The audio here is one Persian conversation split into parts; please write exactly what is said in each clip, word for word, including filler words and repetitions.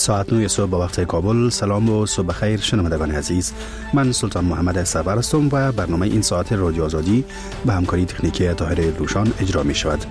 ساعت نه صبح با وقت کابل. سلام و صبح خیر شنوندگان عزیز، من سلطان محمد سرور هستم و برنامه این ساعت رادیو آزادی به همکاری تکنیکی طاهر روشان اجرا می شود.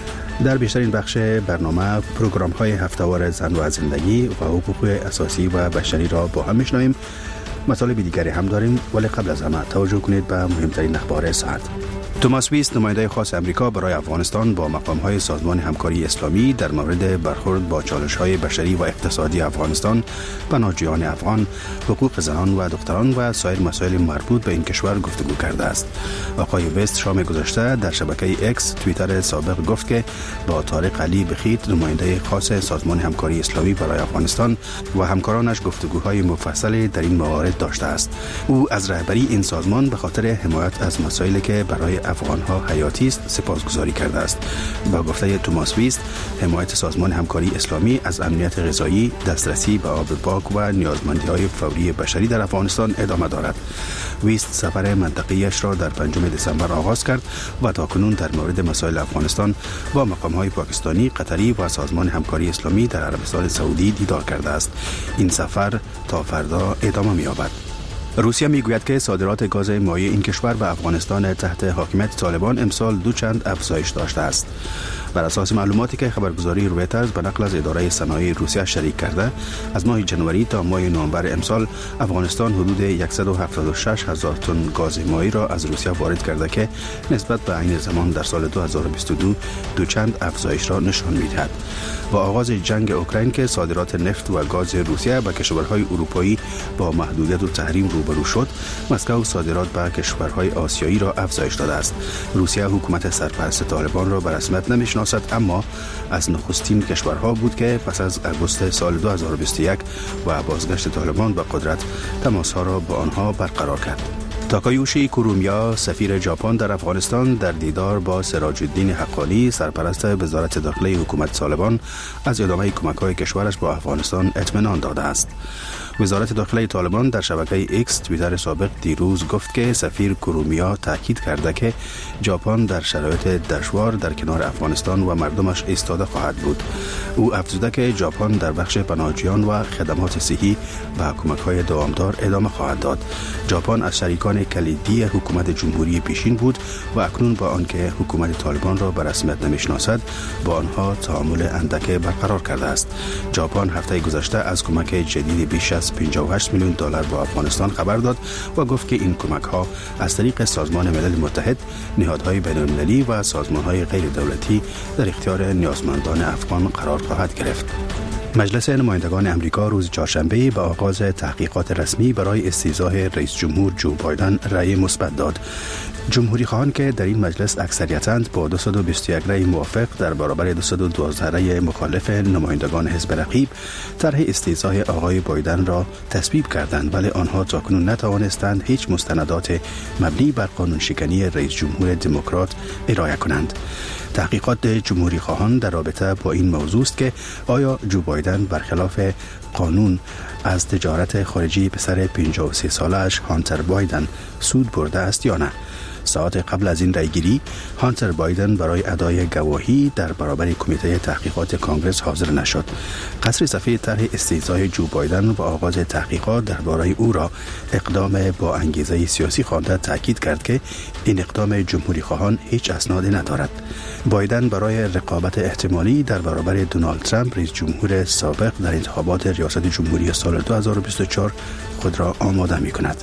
در بیشترین بخش برنامه پروگرام های هفته‌وار زن و زندگی و حقوق اساسی و بشری را با هم میشنویم. مطالب دیگری هم داریم، ولی قبل از همه توجه کنید به مهمترین اخبار ساعت. توماس ویست، نماینده خاص امریکا برای افغانستان، با مقام‌های سازمان همکاری اسلامی در مورد برخورد با چالش‌های بشری و اقتصادی افغانستان، پناهجویان افغان، حقوق زنان و دختران و سایر مسائل مربوط به این کشور گفتگو کرده است. آقای ویست شام گذشته در شبکه اکس توییتر سابق گفت که با طارق علی بخیت، نماینده خاص سازمان همکاری اسلامی برای افغانستان و همکارانش گفتگوهای مفصلی در این موارد داشته است. او از رهبری این سازمان به خاطر حمایت از مسائلی که برای افغان‌ها حیاتی است سپاسگزاری کرده است. با گفته توماس ویست، حمایت سازمان همکاری اسلامی از امنیت غذایی، دسترسی به آب پاک و نیازمندی‌های فوری بشری در افغانستان ادامه دارد. ویست سفر منطقه‌ایش را در پنجم دسامبر آغاز کرد و تاکنون در مورد مسائل افغانستان با مقام‌های پاکستانی، قطری و سازمان همکاری اسلامی در عربستان سعودی دیدار کرده است. این سفر تا فردا ادامه می‌یابد. روسیه میگوید که صادرات گاز مایع این کشور به افغانستان تحت حاکمیت طالبان امسال دو چند افزایش داشته است. بر اساس معلوماتی که خبرگزاری رویترز به نقل از اداره صنایع روسیه شریک کرده، از ماه جنوری تا ماه نوامبر امسال افغانستان حدود صد و هفتاد و شش هزار تن گاز مایع را از روسیه وارد کرده که نسبت به عین زمان در سال دو هزار و بیست و دو دو چند افزایش را نشان می‌دهد. با آغاز جنگ اوکراین که صادرات نفت و گاز روسیه به کشورهای اروپایی با محدودیت و تحریم روبرو شد، مسکو صادرات به کشورهای آسیایی را افزایش داده است. روسیه حکومت سرپرست طالبان را به رسمیت نمی‌شناسد، اما از نخستین کشورها بود که پس از اگوست سال دو هزار و بیست و یک و بازگشت طالبان به قدرت تماس‌ها را با آنها برقرار کرد. تاکایوشی کورومیا، سفیر ژاپن در افغانستان، در دیدار با سراج الدین حقانی، سرپرست وزارت داخله حکومت طالبان، از ادامه کمک‌های کشورش با افغانستان اطمینان داده است. وزارت داخله طالبان در شبکه اکس توییتر سابق دیروز گفت که سفیر کورومیا تاکید کرده که ژاپن در شرایط دشوار در کنار افغانستان و مردمش ایستاده خواهد بود. او افزوده که ژاپن در بخش پناهجویان و خدمات صحی و کمک‌های دوامدار ادامه خواهد داد. ژاپن از شریکان کلیدی حکومت جمهوری پیشین بود و اکنون با آنکه حکومت طالبان را به رسمیت نمی‌شناسد، با آنها تعامل اندک برقرار کرده است. ژاپن هفته گذشته از کمک جدید بیش از پنجاه و هشت میلیون دلار به افغانستان خبر داد و گفت که این کمک‌ها از طریق سازمان ملل متحد، نهادهای بین‌المللی و سازمان‌های غیر دولتی در اختیار نیازمندان افغان قرار خواهد گرفت. مجلس نمایندگان امریکا روز چهارشنبه به آغاز تحقیقات رسمی برای استیضاح رئیس جمهور جو بایدن رأی مثبت داد. جمهوری خواهان که در این مجلس اکثریتند با دویست و بیست و یک رأی موافق در برابر دویست و دوازده رأی مخالف نمایندگان حزب رقیب طرح استیضاح آقای بایدن را تصویب کردند، ولی آنها تاکنون نتوانستند هیچ مستندات مبنی بر قانون شکنی رئیس جمهور دموکرات ارائه کنند. تحقیقات جمهوری خواهان در رابطه با این موضوع است که آیا جو بایدن برخلاف قانون از تجارت خارجی پسر پنجاه و سه سالش هانتر بایدن سود برده است یا نه. ساعت قبل از این رأیگیری، هانتر بایدن برای ادای گواهی در برابر کمیته تحقیقات کانگرس حاضر نشد. قصر سفید طرح استیضاح جو بایدن و آغاز تحقیقات درباره او را اقدام با انگیزه سیاسی خوانده، تاکید کرد که این اقدام جمهوری خواهان هیچ اسنادی ندارد. بایدن برای رقابت احتمالی در برابر دونالد ترامپ، رئیس جمهور سابق، در انتخابات ریاست جمهوری سال دو هزار و بیست و چهار خود را آماده می کند.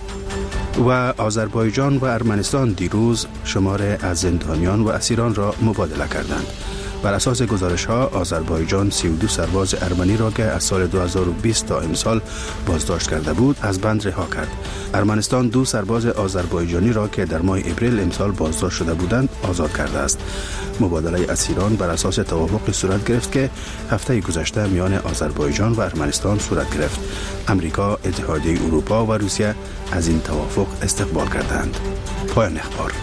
و آذربایجان و ارمنستان دیروز شمار از زندانیان و اسیران را مبادله کردند. بر اساس گزارش ها، آذربایجان سی و دو سرباز ارمنی را که از سال دو هزار و بیست تا امسال بازداشت کرده بود از بند رها کرد. ارمنستان دو سرباز آذربایجانی را که در ماه اپریل امسال بازداشت شده بودند آزاد کرده است. مبادله اسیران بر اساس توافقی صورت گرفت که هفته گذشته میان آذربایجان و ارمنستان صورت گرفت. امریکا، اتحادیه اروپا و روسیه از این توافق استقبال کردند. پایان اخبار.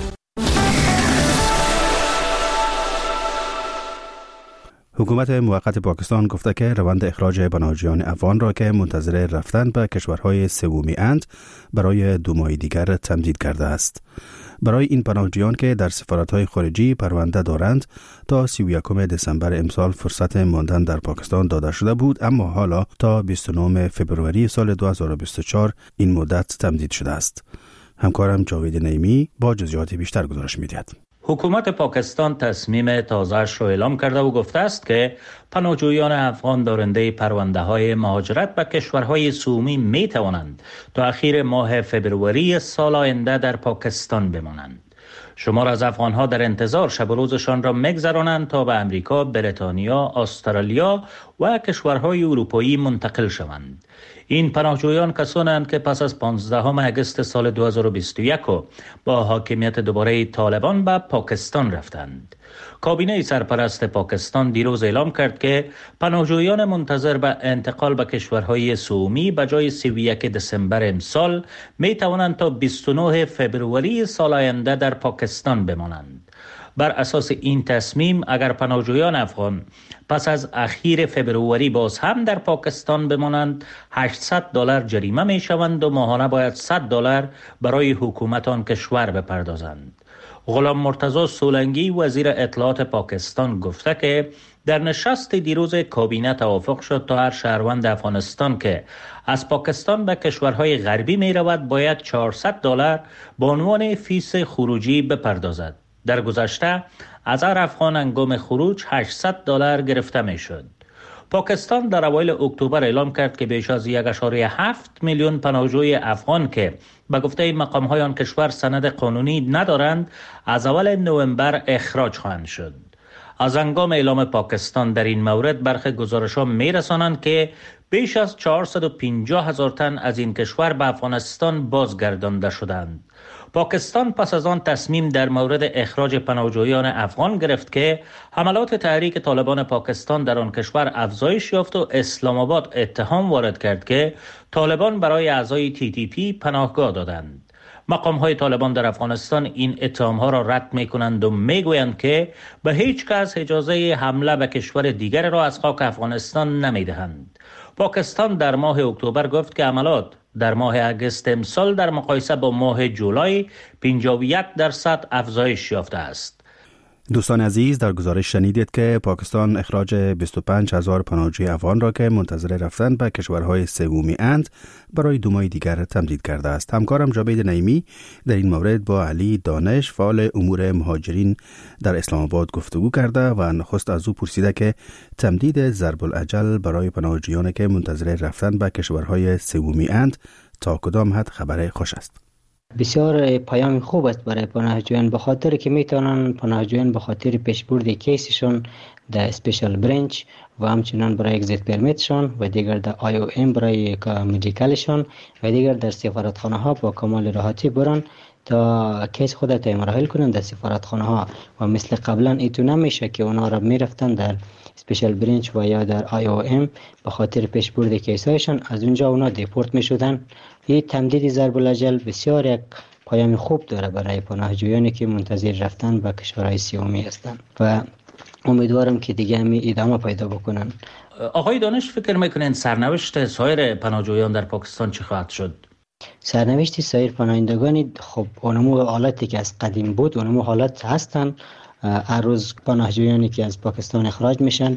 حکومت موقت پاکستان گفته که روند اخراج پناهجویان افغان را که منتظر رفتن به کشورهای سومی اند برای دو ماه دیگر تمدید کرده است. برای این پناهجویان که در سفارت‌های خارجی پرونده دارند تا سی و یکم دسامبر امسال فرصت ماندن در پاکستان داده شده بود، اما حالا تا بیست و نهم فوریه سال دو هزار و بیست و چهار این مدت تمدید شده است. همکارم جاوید نعیمی با جزئیات بیشتر گزارش می‌دهد. حکومت پاکستان تصمیم تازه‌اش را اعلام کرده و گفته است که پناهجویان افغان دارنده پرونده‌های مهاجرت به کشورهای سومی می توانند تا اخیر ماه فبروری سال آینده در پاکستان بمانند. شمار از افغان‌ها در انتظار شب و روزشان را می‌گذرانند تا به امریکا، بریتانیا، استرالیا و کشورهای اروپایی منتقل شوند. این پناهجویان کسانند که پس از پانزدهم اگست سال دو هزار و بیست و یک با حاکمیت دوباره طالبان به پاکستان رفتند. کابینه سرپرست پاکستان دیروز اعلام کرد که پناهجویان منتظر به انتقال به کشورهای سومی به جای سی و یکم دسامبر امسال می توانند تا بیست و نهم فوریه سال آینده در پاکستان بمانند. بر اساس این تصمیم اگر پناهجویان افغان پس از اخیر فبروری باز هم در پاکستان بمانند هشتصد دلار جریمه می شوند و ماهانه باید صد دلار برای حکومت آن کشور بپردازند. غلام مرتضی سولنگی وزیر اطلاعات پاکستان گفته که در نشست دیروز کابینه توافق شد تا هر شهروند افغانستان که از پاکستان به کشورهای غربی می رود باید چهارصد دلار به عنوان فیس خروجی بپردازد. در گذشته از هر افغان هنگام خروج هشتصد دلار گرفته می شد. پاکستان در اوایل اکتبر اعلام کرد که بیش از یک و هفت میلیون پناهجوی افغان که به گفته مقام‌های آن کشور سند قانونی ندارند از اول نوامبر اخراج خواهند شد. از هنگام اعلام پاکستان در این مورد برخی گزارش‌ها می‌رسانند که بیش از چهارصد و پنجاه هزار تن از این کشور به افغانستان بازگردانده شدند. پاکستان پس از آن تصمیم در مورد اخراج پناهجویان افغان گرفت که حملات تحریک طالبان پاکستان در آن کشور افزایش یافت و اسلام آباد اتهام وارد کرد که طالبان برای اعضای تی تی پی پناهگاه دادند. مقام‌های طالبان در افغانستان این اتهام‌ها را رد می‌کنند و می‌گویند که به هیچ کس اجازه حمله به کشور دیگر را از خاک افغانستان نمی‌دهند. پاکستان در ماه اکتبر گفت که حملات در ماه اگست امسال در مقایسه با ماه جولای پنجاه و یک درصد افزایش یافته است. دوستان عزیز، در گزارش شنیدید که پاکستان اخراج بیست و پنج هزار پناهجوی افغان را که منتظر رفتن به کشورهای سومی اند برای دو ماه دیگر تمدید کرده است. همکارم جاوید نعیمی در این مورد با علی دانش فعال امور مهاجرین در اسلام آباد گفتگو کرده و نخست از او پرسیده که تمدید ضرب الاجل برای پناهجویان که منتظر رفتن به کشورهای سومی اند تا کدام حد خبر خوش است. بسیار پیام خوب است برای پناهجویان، به خاطر که میتونن پناهجویان به خاطر پیشبرد کیسشون در اسپیشال برنچ و همچنان برای اگزیت پرمیتشون و دیگر در آی او ام برای مدیکالشون و دیگر در سفارتخانه ها با کمال راحتی برن تا کیس خود تا مراحل کنن در سفارتخانه ها و مثل قبلا ایتو نمیشه که اونا را میرفتن در اسپیشال برنچ و یا در آی او ام به خاطر پیشبرد کیسایشون از اونجا اونا دیپورت میشدن. این تمدید ضرب الاجل بسیار یک پیام خوب داره برای پناهجویانی که منتظر رفتن به کشورهای سومی هستند و امیدوارم که دیگه همی ادامه پیدا بکنن. آقای دانش، فکر میکنین سرنوشت سایر پناهجویان در پاکستان چه خواهد شد؟ سرنوشت سایر پناهندگانی خب اونمو حالتی که از قدیم بود اونمو حالت هستن. هر روز پناهجویانی که از پاکستان اخراج میشن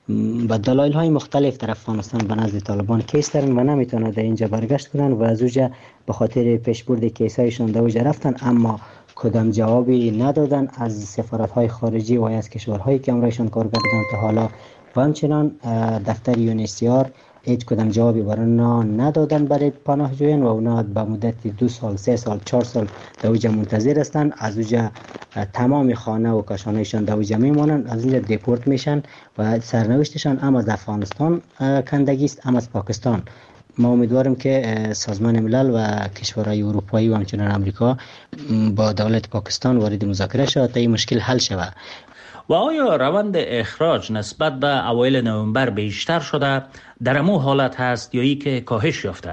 با دلایل های مختلف در افغانستان به نزد طالبان کیس دارن و نمیتونن در اینجا برگشت کنن و از اونجا به خاطر پیشبرد کیس هایشون در اونجا رفتن، اما کدام جوابی ندادن از سفارت های خارجی و از کشورهایی که امرایشان کار کردن تا حالا و همچنان دفتر یونیسیار هیچ کدام جوابی برای اونا ندادن برای پناهجویان و اونا به مدت دو سال، سه سال، چهار سال در اونجا منتظر هستن. از اونجا تمام خانه و کاشانهایشان در اونجا میمونن، از اونجا دیپورت میشن و سرنوشتشان هم از افغانستان کندگی است هم از پاکستان. ما امیدواریم که سازمان ملل و کشورهای اروپایی و همچنان امریکا با دولت پاکستان وارد مذاکره شود تا این مشکل حل شود. و آیا روند اخراج نسبت به اوایل نوامبر بیشتر شده در امو حالت هست یا ای که کاهش یافته؟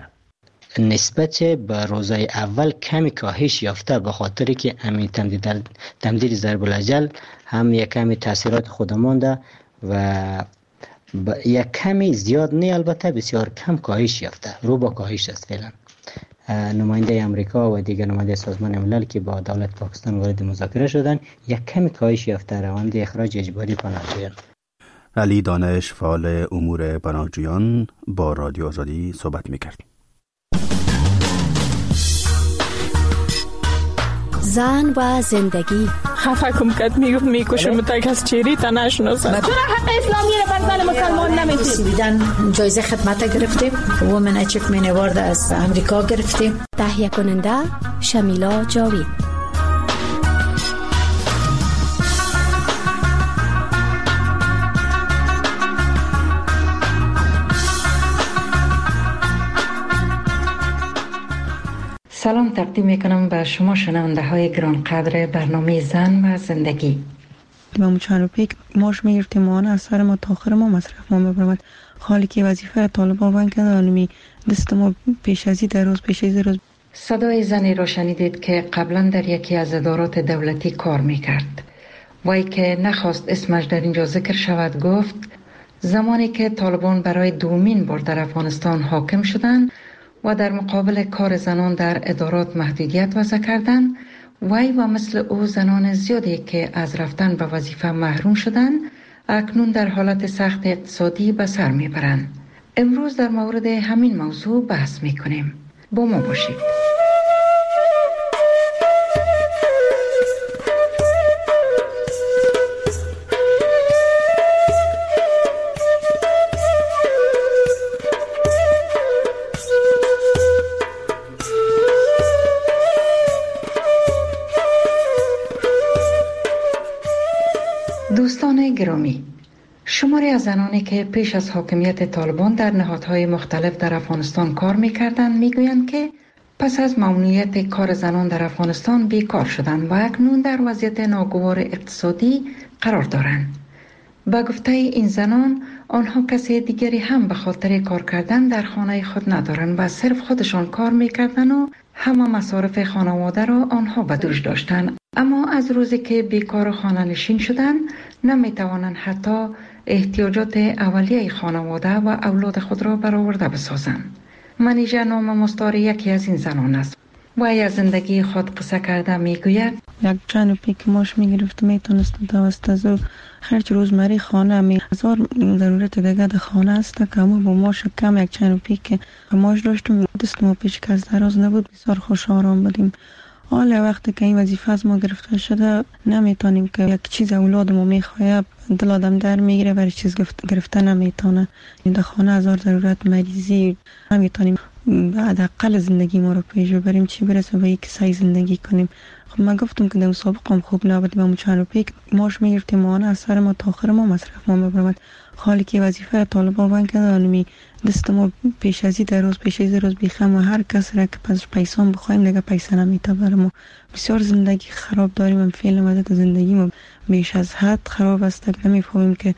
نسبت به روزهای اول کمی کاهش یافته به خاطر که همین تمدید تمدید ضرب الاجل هم یک کمی تاثیرات خودمان ده و یک کمی زیاد نه، البته بسیار کم کاهش یافته، رو با کاهش است فعلا. نماینده امریکا و دیگر نماینده سازمان ملل که با دولت پاکستان وارد مذاکره شدن، یک کمی کاهش یافته روند اخراج اجباری پناهجویان. علی دانش، فعال امور پناهجویان، با رادیو آزادی صحبت می‌کرد. زن و زندگی. خفه کم کد میگفت میکشم تک از چیری تا نشناسم. چرا حق اسلامی رو بر زن مسلمان نمیدید؟ بیدن جایزه خدمت گرفتیم، وومن اچیومنت اوارد از امریکا گرفتیم. تهیه کننده شمیلا جاوید. سلام تقدیم میکنم به شما شنونده های گرانقدر برنامه زن و زندگی. ما چند پیک ماش میگرفتیم ما از سر ما تا آخر ما مصرف ما میبرمد. حالی که وظیفه طالبان بند کرده آنمی دست ما پیش ازی در روز پیش ازی روز. صدای زنی را شنیدید که قبلا در یکی از ادارات دولتی کار میکرد. وای که نخواست اسمش در اینجا ذکر شود گفت زمانی که طالبان برای دومین بار در افغانستان حاکم شدند و در مقابل کار زنان در ادارات محدودیت وضع کردن، وی و مثل او زنان زیادی که از رفتن به وظیفه محروم شدن اکنون در حالت سخت اقتصادی به سر میبرند. امروز در مورد همین موضوع بحث میکنیم. با ما باشید. دوستان گرامی، شماری از زنانی که پیش از حاکمیت طالبان در نهادهای مختلف در افغانستان کار می‌کردند می‌گویند که پس از ممنوعیت کار زنان در افغانستان بیکار شدند و اکنون در وضعیت ناگوار اقتصادی قرار دارند. با گفته این زنان، آنها کسی دیگری هم به خاطر کار کردن در خانه خود ندارند و صرف خودشان کار می‌کردند و همه مصارف خانواده را آنها به دوش داشتند. اما از روزی که بیکار خانه نشین شدند نمی‌توانند حتی احتیاجات اولیه خانواده و اولاد خود را برآورده بسازند. منیژه نام مستعار یکی از این زنان است. وی از زندگی خود قصه کرده میگوید یک چند پیک ماش میگرفت میتونستم توسط از او خرج روزمره خانه می هزار ضرورت دیگه در خانه است که اما با ماش کم یک چند پیک ماش داشتم. دست ما پیش که از دراز نبود، بسیار خوش آرام بودیم. حالا وقتی که این وظیفه از ما گرفته شده نمیتونیم که یک چیز اولاد ما میخواه دل آدم در میگیره ولی چیز گرفته نمیتونه. این در خانه هزار ضرورت مریضی نمیتونیم حداقل زندگی ما رو پیش ببریم، چی برسه به یک سعی زندگی کنیم. خب من گفتم که در مسابقه خوب نبود. ما چند پیک ماش میگرفتیم ما از سر ما تا آخر ما مصرف ما میبرمد. حالی که وظیفه طالبان بند کرده آنمی دست ما پیش ازی در روز پیش ازی روز بیخم و هر کس را که پس پیسان بخوایم دیگه پیسه نمیته برم و بسیار زندگی خراب داریم. من فعلا وضعیت زندگی ما بیش از حد خراب است که نمیفهمیم که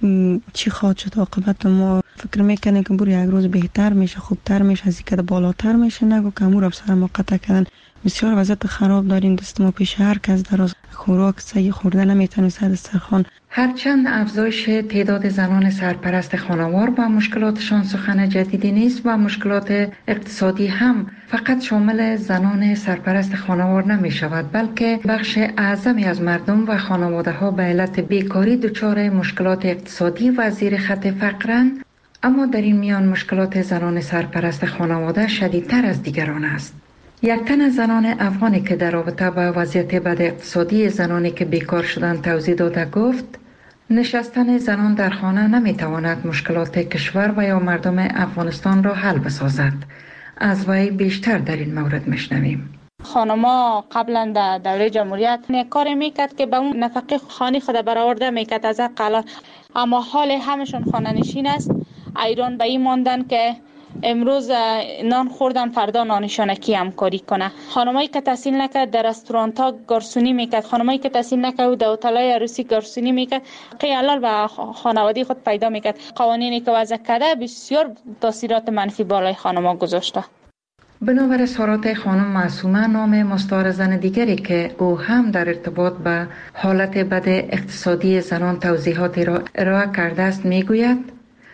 چی خواهد شد عاقبت. ما فکر میکنیم که بر یک روز بهتر میشه، خوبتر میشه، از اینکه بالاتر میشه، نگو که امور سر ما قطع کردن. بسیار وضعیت خراب داریم. دست ما پیش هر کس در خوراک صحیح خورده نمیتونه سر دسترخوان. هرچند افزایش تعداد زنان سرپرست خانوار با مشکلاتشان سخن جدیدی نیست و مشکلات اقتصادی هم فقط شامل زنان سرپرست خانوار نمی شود، بلکه بخش اعظمی از مردم و خانواده ها به علت بیکاری دچار مشکلات اقتصادی و زیر خط فقرند. اما در این میان مشکلات زنان سرپرست خانواده شدیدتر از دیگران است. یک تن از زنان افغانی که در رابطه با وضعیت بد اقتصادی زنانی که بیکار شدند توضیح داده گفت نشستن زنان در خانه نمیتواند مشکلات کشور و یا مردم افغانستان را حل بسازد. از وی بیشتر در این مورد میشنویم. خانما قبلا در دوره جمهوریت کاری میکرد که به اون نفقه خانه خود برآورده میکرد از اقلا، اما حال همشون خانه نشین است. ایران به این ماندن که امروز نان خوردن فردا نانشانکی همکاری کنه. خانمایی که تحصیل نکرد در رستوران ها گارسونی میکرد، خانمایی که تحصیل نکرد در هتل‌های عروسی گارسونی میکرد، قیالال و خانوادگی خود پیدا میکرد. قوانینی که وضع کرده بسیار تاثیرات منفی بالای خانم‌ها گذاشته. بنابر اظهارات خانم معصومه، نام مستعار زن دیگری که او هم در ارتباط به حالت بد اقتصادی زنان توضیحاتی را ارائه کرده است، میگوید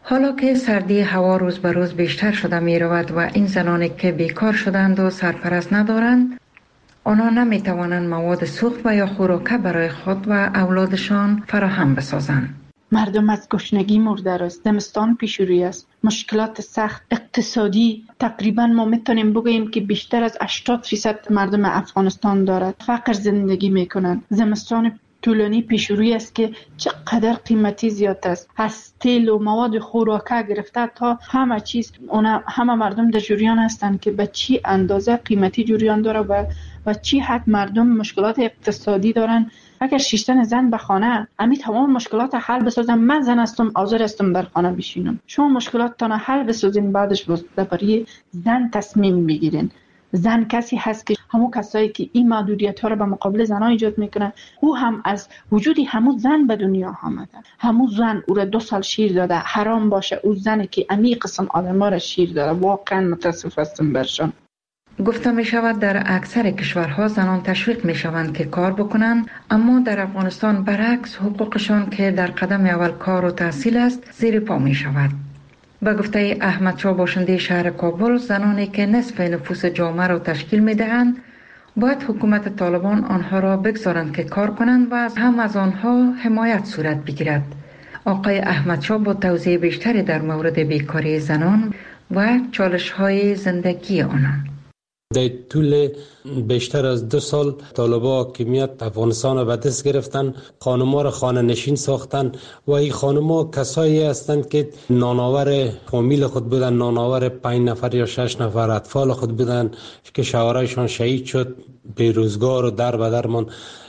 حالا که سردی هوا روز به روز بیشتر شده می رود و این زنانی که بیکار شدند و سرپرست ندارند، آنها نمی توانند مواد سوخت و یا خوراک برای خود و اولادشان فراهم بسازند. مردم از گشنگی مرده است. زمستان پیش روی است. مشکلات سخت اقتصادی تقریبا ما میتونیم بگوییم که بیشتر از هشتاد درصد مردم افغانستان دارد. فقر زندگی میکنند. زمستان طولانی پیش روی است که چقدر قیمتی زیاد است. از تیل و مواد خوراکه گرفته تا همه چیز، اونا همه مردم در جریان هستند که به چی اندازه قیمتی جریان داره و و چی حد مردم مشکلات اقتصادی دارن. اگر شیشتن زن به خانه امی تمام مشکلات حل بسازم، من زن هستم حاضر هستم در خانه بشینم. شما مشکلاتتان حل بسازین، بعدش برای زن تصمیم بگیرین. زن کسی هست که همون کسایی که این محدودیت ها رو به مقابل زنها ایجاد میکنه، او هم از وجودی همون زن به دنیا آمده. همون زن او را دو سال شیر داده، حرام باشه او زنی که امی قسم آدما را شیر داده. واقعا متاسف هستم برشان. گفته می شود در اکثر کشورها زنان تشویق می شوند که کار بکنند، اما در افغانستان برعکس حقوقشان که در قدم اول کار و تحصیل است زیر پا می شود. به گفته احمد شاه باشنده شهر کابل، زنانی که نصف نفوس جامعه را تشکیل می دهند باید حکومت طالبان آنها را بگذارند که کار کنند و از هم از آنها حمایت صورت بگیرد. آقای احمد شاه با توضیح بیشتری در مورد بیکاری زنان و چالش های زندگی آنان. در طول بیشتر از دو سال طالبان حاکمیت افغانستان را به دست گرفتن، خانم‌ها را خانه نشین ساختن و این خانم‌ها کسایی هستند که نانآور فامیل خود بودن، نانآور پنج نفر یا شش نفر اطفال خود بودن که شوهرایشان شهید شد، بیروزگار و در به در ماند.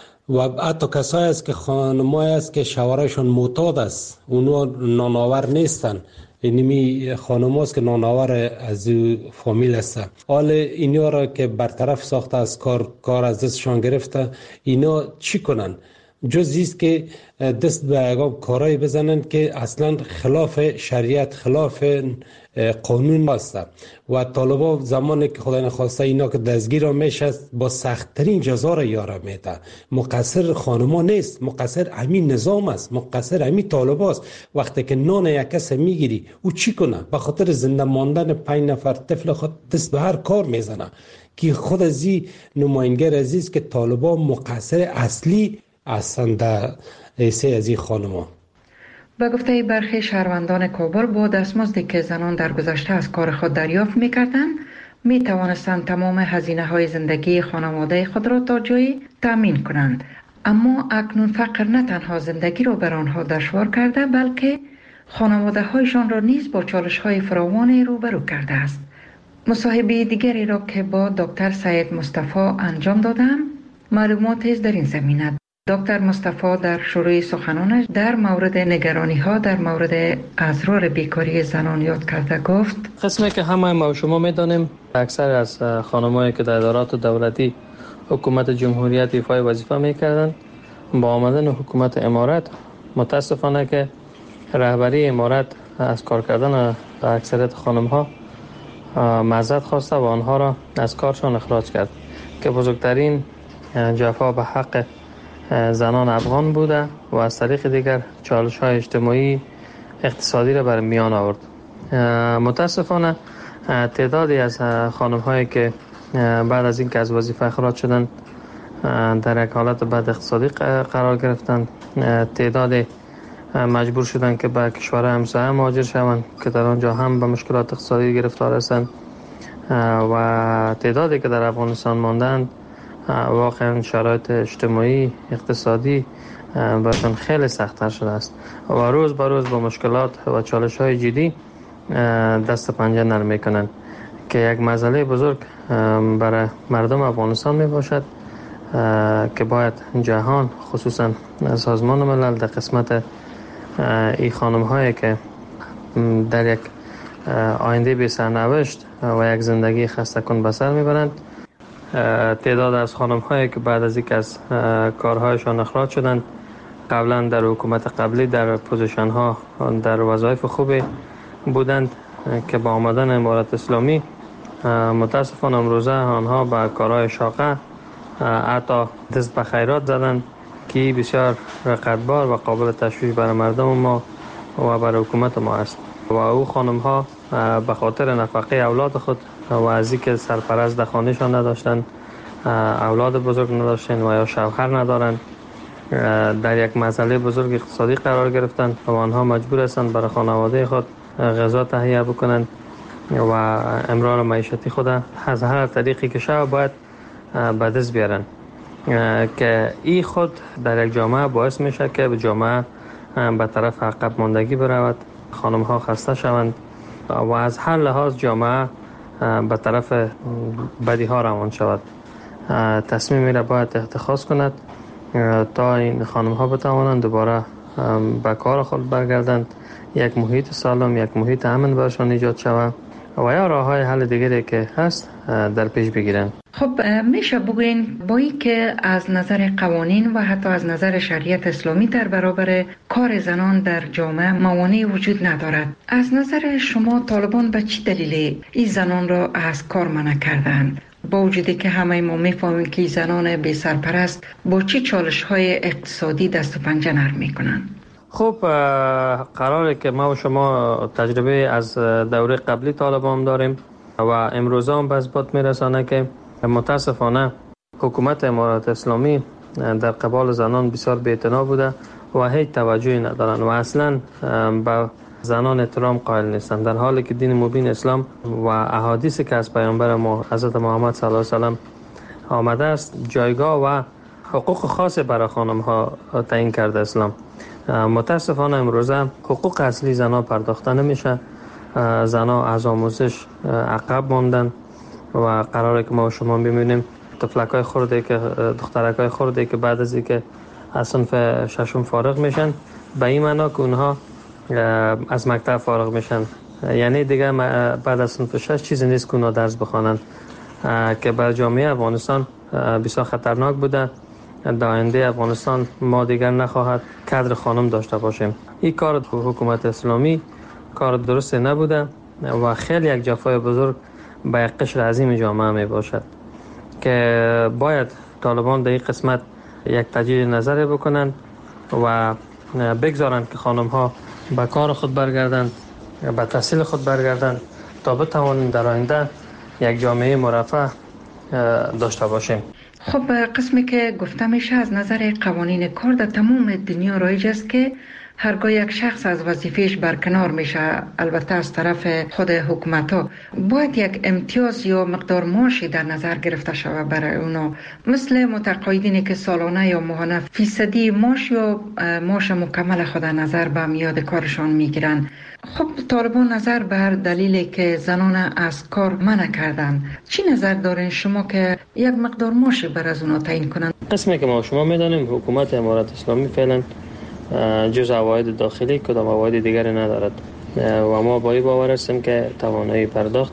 و حتی کسایی است که خانم‌هایی است که شوهرایشان معتاد است، اونها نانآور نیستن. اینمی خانم هاست که نانآور از فامیل هست. حال اینا را که برطرف ساخته از کار کار از دستشان گرفته، اینا چی کنن؟ جز ایست که دست به اقام کارایی بزنن که اصلا خلاف شریعت، خلاف قانون هست. و طالبان زمانی که خدای نخواسته اینا که دستگیر را میشه با سخت‌ترین جزا را یاره میده. مقصر خانما نیست، مقصر همین نظام است، مقصر همین طالبان است. وقتی که نان یک کس میگیری او چی کنه؟ به خاطر زنده ماندن پنج نفر طفل خود دست به هر کار میزنه که خود از این نماینگر عزیز که طالبان مقصر اصلی هستند در حیثیت از این خانما. به گفته برخی شهروندان کابل، با دستمزدی که زنان در گذشته از کار خود دریافت می‌کردند، می‌توانستند تمام هزینه‌های زندگی خانواده خود را تا جایی تأمین کنند. اما اکنون فقر نه تنها زندگی را بر آنها دشوار کرده، بلکه خانواده‌هایشان را نیز با چالش‌های فراوانی روبرو کرده است. مصاحبه دیگری را که با دکتر سید مصطفی انجام دادم، معلوماتی در این زمینه. دکتر مصطفی در شروع سخنانش در مورد نگرانی ها در مورد اضرار بیکاری زنان یاد کرده گفت: قسمی که همه ما و شما میدانیم، اکثر از خانمایی که در ادارات دولتی حکومت جمهوریت ایفای وظیفه میکردند، با آمدن حکومت امارت متاسفانه که رهبری امارت از کار کردن اکثریت خانم ها معذرت خواسته و آنها را از کارشان اخراج کرد که بزرگترین جفا به حق زنان افغان بوده و از طریق دیگر چالش های اجتماعی اقتصادی را بر میان آورد. متاسفانه تعدادی از خانم هایی که بعد از این که از وظیفه اخراج شدند در یک حالت بد اقتصادی قرار گرفتند، تعداد مجبور شدند که به کشور همسایه مهاجر شوند که در آنجا هم به مشکلات اقتصادی گرفتار هستند و تعدادی که در افغانستان ماندند واقعا شرایط اجتماعی اقتصادی برشان خیلی سخت‌تر شده است و روز به روز با مشکلات و چالش‌های جدی دست پنجه نرم می‌کنند که یک مسئله بزرگ برای مردم افغانستان میباشد که باید جهان خصوصا سازمان ملل در قسمت این خانم‌هایی که در یک آینده بی سرنوشت و یک زندگی خسته کن به سر میبرند، تعداد از خانم هایی که بعد از اینکه از کارهایشان اخراج شدند قبلا در حکومت قبلی در پوزیشن ها در وظایف خوبی بودند که با آمدن امارت اسلامی متاسفانه امروزه آنها به کارهای شاقه حتی دست به خیرات زدند که بسیار رقتبار و قابل تشویش برای مردم ما و برای حکومت ما است. و او خانم ها به خاطر نفقه اولاد خود و از اینکه سرپرست در خانهشان نداشتند، اولاد بزرگ نداشتند و یا شوهر ندارند، در یک مسئله بزرگ اقتصادی قرار گرفتند و آنها مجبور هستند برای خانواده خود غذا تهیه بکنند و امرار معیشتی خود از هر طریقی که شود باید به دست بیارند که این خود در یک جامعه باعث میشه که جامعه به طرف عقب ماندگی برود، خانم ها خسته شوند و از هر لحاظ جامعه به طرف بدی ها روان شود. تصمیمی را باید اتخاذ کند تا این خانم ها بتوانند دوباره به کار خود برگردند، یک محیط سالم، یک محیط امن برشان ایجاد شود و یا راه های حل دیگری که هست در پیش بگیرند. خب میشه بگوین با این که از نظر قوانین و حتی از نظر شریعت اسلامی در برابر کار زنان در جامعه موانعی وجود ندارد، از نظر شما طالبان به چه دلیل این زنان را از کار منع کردند؟ با وجودی که همه ما میفهمیم که زنان بی سرپرست با چه چالش های اقتصادی دست و پنجه نرم میکنند؟ خب قراره که ما و شما تجربه از دوره قبلی طالبان داریم و امروز هم به اثبات میرسانه که متاسفانه حکومت امارات اسلامی در قبال زنان بسیار بی‌اعتنا بوده و هیچ توجهی ندارند و اصلا به زنان احترام قائل نیستند، در حالی که دین مبین اسلام و احادیثی که از پیامبر ما حضرت محمد صلی الله علیه و سلم آمده است جایگاه و حقوق خاص برای خانم ها تعیین کرده اسلام. متاسفانه امروزه حقوق اصلی زنان پرداخته نمیشه، زنان از آموزش عقب ماندن و قراره که ما و شما ببینیم طفلکای خرده که دخترکای خرده که بعد از اینکه از صنف ششم فارغ میشن به این معنا که اونها از مکتب فارغ میشن، یعنی دیگه بعد از صنف شش چیزی نیست که اونها درس بخوانند که بر جامعه افغانستان بسیار خطرناک بوده. در آینده افغانستان ما دیگر نخواهد کادر خانم داشته باشیم. این کار حکومت اسلامی کار درست نبوده و خیلی یک جفای بزرگ به یک قشر عظیم جامعه می باشد که باید طالبان در این قسمت یک تجدید نظر بکنند و بگذارند که خانم ها به کار خود برگردند، به تحصیل خود برگردند تا بتوانند در آینده یک جامعه مرفه داشته باشیم. خب قسمی که گفته میشه از نظر قوانین کار در تمام دنیا رایج است که هرگاه یک شخص از وظیفهش برکنار میشه، البته از طرف خود حکومت ها، باید یک امتیاز یا مقدار معاشی در نظر گرفته شود برای اونا، مثل متقاعدینی که سالانه یا ماهانه فیصدی معاش یا معاش مکمل خود نظر به میاد کارشان میگیرن. خب طالبان نظر بر دلیلی که زنان از کار منع کردن، چی نظر دارین شما که یک مقدار معاشی بر از اونا تعیین کنند؟ قسمی که ما شما میدانیم حکومت امارات اسلامی فعلا جز عواید داخلی کدام عواید دیگری ندارد و ما با این باور هستیم که توانایی پرداخت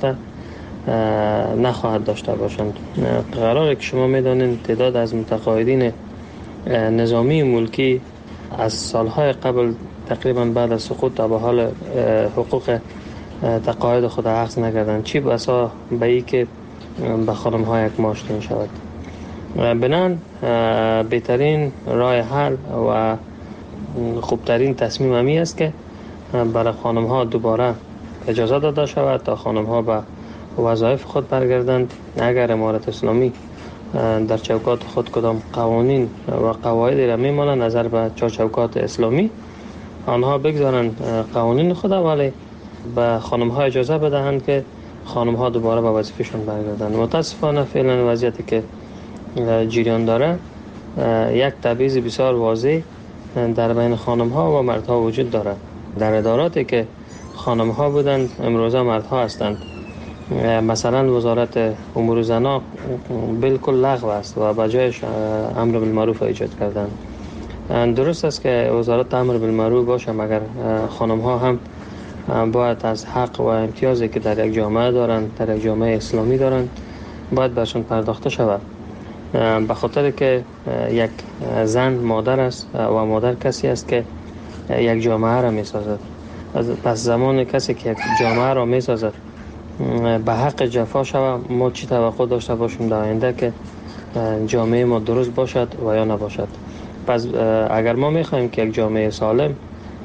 نخواهد داشته باشند. قراره که شما میدانید تعداد از متقاعدین نظامی ملکی از سالهای قبل تقریبا بعد از سقوط به حال حقوق تقاعد خود اخذ نکردند، چی بسا به ای که به خانم ها یک معاش تعیین شود. بنان بهترین راه حل و خوبترین تصمیم همی است که برای خانم ها دوباره اجازه داده شود تا خانم ها به وظایف خود برگردند. اگر امارت اسلامی در چوکات خود کدام قوانین و قواعدی را میمانند نظر به چوکات اسلامی، آنها بگذارند قوانین خود، ولی به خانم ها اجازه بدهند که خانم ها دوباره به وظیفهشون برگردند. متاسفانه فعلا وضعیتی که جریان داره یک تبعیض بسیار واضح در بین خانم ها و مردها وجود دارد. در اداراتی که خانم ها بودند امروزه مردها هستند. مثلا وزارت امور زنان بالکل لغو است و به جایش امر بالمعروف ایجاد کردند. درست است که وزارت امر بالمعروف باشه، مگر خانم ها هم باید از حق و امتیازی که در یک جامعه دارند، در یک جامعه اسلامی دارند، باید برشون پرداخته شود. به خاطر که یک زن مادر است و مادر کسی است که یک جامعه را می سازد. پس زمان کسی که یک جامعه را می سازد به حق جفا شود، ما چی توقع داشته باشیم در آینده که جامعه ما درست باشد و یا نباشد. پس اگر ما می خواهیم که یک جامعه سالم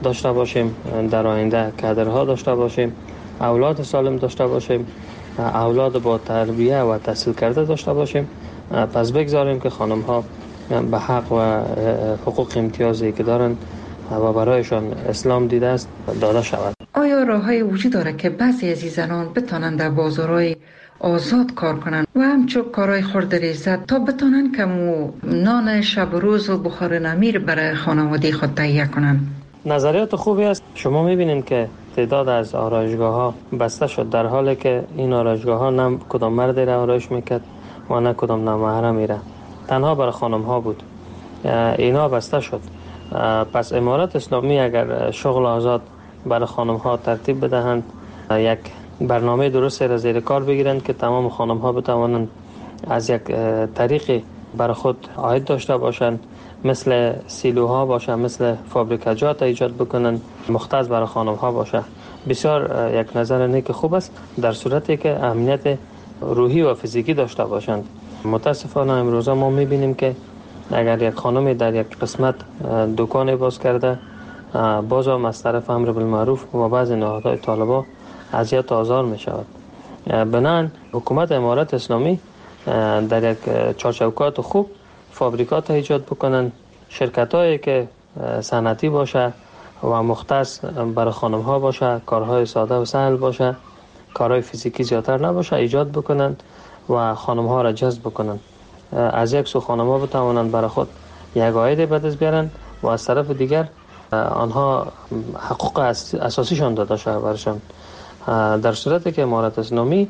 داشته باشیم، در آینده کادرها داشته باشیم، اولاد سالم داشته باشیم، اولاد با تربیه و تحصیل کرده داشته باشیم. پس بگذاریم که خانم ها به حق و حقوق امتیازی که دارند و برایشان اسلام دیده است داده شود. آیا راه‌های وجود داره که بعضی از این زنان بتانند در بازارهای آزاد کار کنند و همچون کارهای خردریزت تا بتانند که مو نان شب و روز و بخار نمیر برای خانواده خود تهیه کنند؟ نظریات خوبی است. شما میبینید که تعداد از آرایشگاه ها بسته شد، در حالی که این آرایشگاه ها نه کدام مرد را آرایش میکرد و نه کدام نامحرمی را، تنها برای خانم ها بود. اینا بسته شد. پس امارت اسلامی اگر شغل آزاد برای خانم ها ترتیب بدهند، یک برنامه درست را زیر کار بگیرند که تمام خانم ها بتوانند از یک طریقی برای خود عاید داشته باشند، مثل سیلوها باشه، مثل فابریکاجات ایجاد بکنن، مختص برای خانم ها باشه، بسیار یک نظر نیک خوب است، در صورتی که امنیت روحی و فیزیکی داشته باشند. متاسفانه امروزا ما میبینیم که اگر یک خانم در یک قسمت دکان باز کرده، باز هم از طرف امر بالمعروف و بعض نهادهای طالبا اذیت و آزار می شود. بنابراین حکومت امارت اسلامی در یک چارچوبات خوب فابریکات ایجاد بکنن، شرکت هایی که صنعتی باشه و مختص برای خانم ها باشه، کارهای ساده و سهل باشه، کارهای فیزیکی زیادتر نباشه، ایجاد بکنن و خانم ها را جذب بکنن. از یک سو خانم ها بتوانند برای خود یک عاید به دست بیارن و از طرف دیگر آنها حقوق اساسیشان داده شود برشان. در صورتی که امارت اسلامی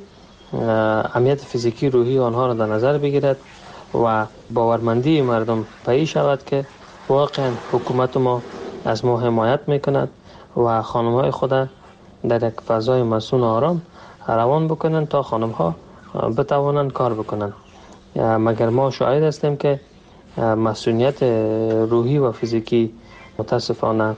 امنیت فیزیکی روحی آنها را در نظر بگیرد و باورمندی مردم پدید شود که واقعا حکومت ما از ما حمایت میکند و خانم های خود در یک فضای مسئول آرام روان بکنند تا خانم ها بتوانند کار بکنند. مگر ما شاهد هستیم که مسئولیت روحی و فیزیکی متاسفانه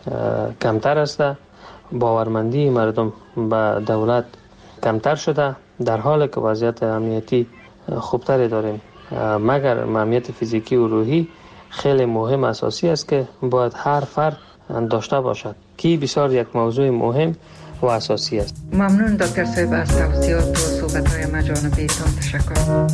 کمتر است، باورمندی مردم به دولت کمتر شده، در حالی که وضعیت امنیتی خوبتری داریم. مگر امنیت فیزیکی و روحی خیلی مهم اساسی است که باید هر فرد داشته باشد، که بسیار یک موضوع مهم و اساسی است. ممنون دکتر صاحب از توضیحات و صحبت‌های مجانبیتان. تشکر.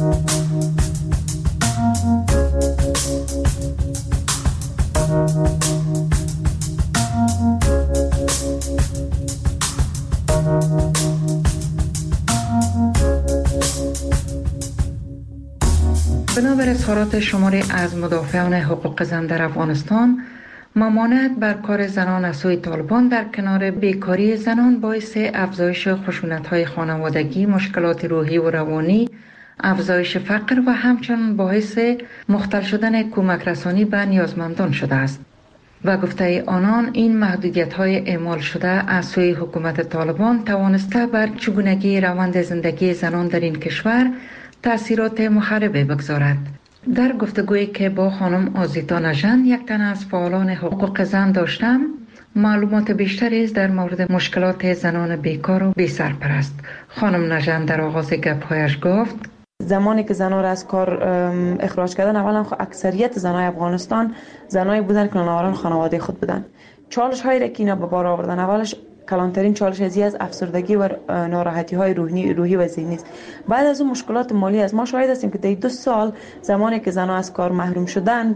بنابر اظهارات شماری از مدافعان حقوق زن در افغانستان، ممانعت بر کار زنان از سوی طالبان در کنار بیکاری زنان باعث افزایش خشونت‌های خانوادگی، مشکلات روحی و روانی، افزایش فقر و همچنین باعث مختل شدن کمک رسانی به نیازمندان شده است. و گفته آنان این محدودیت‌های اعمال شده از سوی حکومت طالبان توانسته بر چگونگی روند زندگی زنان در این کشور تأثیرات مخربی بگذارد. در گفتگویی که با خانم آزیتا نژند، یک تن از فعالان حقوق زن داشتم، معلومات بیشتری در مورد مشکلات زنان بیکار و بی سرپرست. خانم نژند در آغاز گپ‌هایش گفت: زمانی که زنان را از کار اخراج کردن، اولا اکثریت زنای افغانستان زنایی بودن که ناآرام خانواده خود بودن. چالش هایی را که اینا به بار آوردن، اولش کلانترین چالش ازی از افسردگی و ناراحتی های روحی روحی و ذهنی است. بعد از اون مشکلات مالی است. ما شاهد هستیم که در دو سال زمانی که زنان از کار محروم شدن،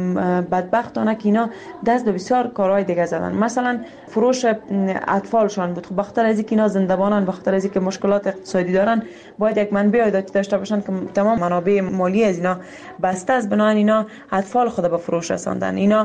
بدبختانه که اینا دست به بسیار کارهای دیگه زدن. مثلا فروش اطفالشان بود. خب بخاطر از اینکه اینا زنده‌بانن، بخاطر از اینکه مشکلات اقتصادی دارن، باید یک منبع عایداتی داشته باشن که تمام منابع مالی از اینا بسته است. بنابراین اینا اطفال خود به فروش رساندن، اینا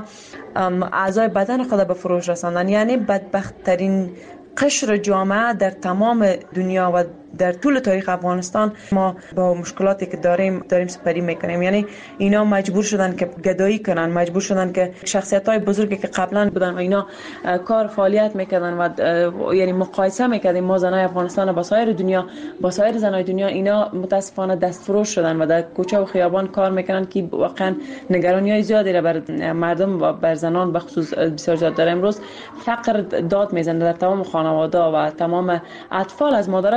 اعضای بدن خود به فروش رساندن. یعنی بدبخت ترین قشر جامعه در تمام دنیا و در طول تاریخ افغانستان ما با مشکلاتی که داریم داریم سپری میکنیم. یعنی اینا مجبور شدن که گدایی کنن، مجبور شدن که شخصیت‌های بزرگی که قبلا بودن و اینا کار فعالیت میکردن و یعنی مقایسه میکردیم ما زنای افغانستان با سایر دنیا، با سایر زنای دنیا، اینا متاسفانه دستفروش شدن و در کوچه و خیابان کار میکنن که واقعا نگرانی‌های زیادی را بر مردم و بر زنان به خصوص بسیار زیاد داره. امروز فقر داد میزنه در تمام خانواده و تمام اطفال از مادرای خود نان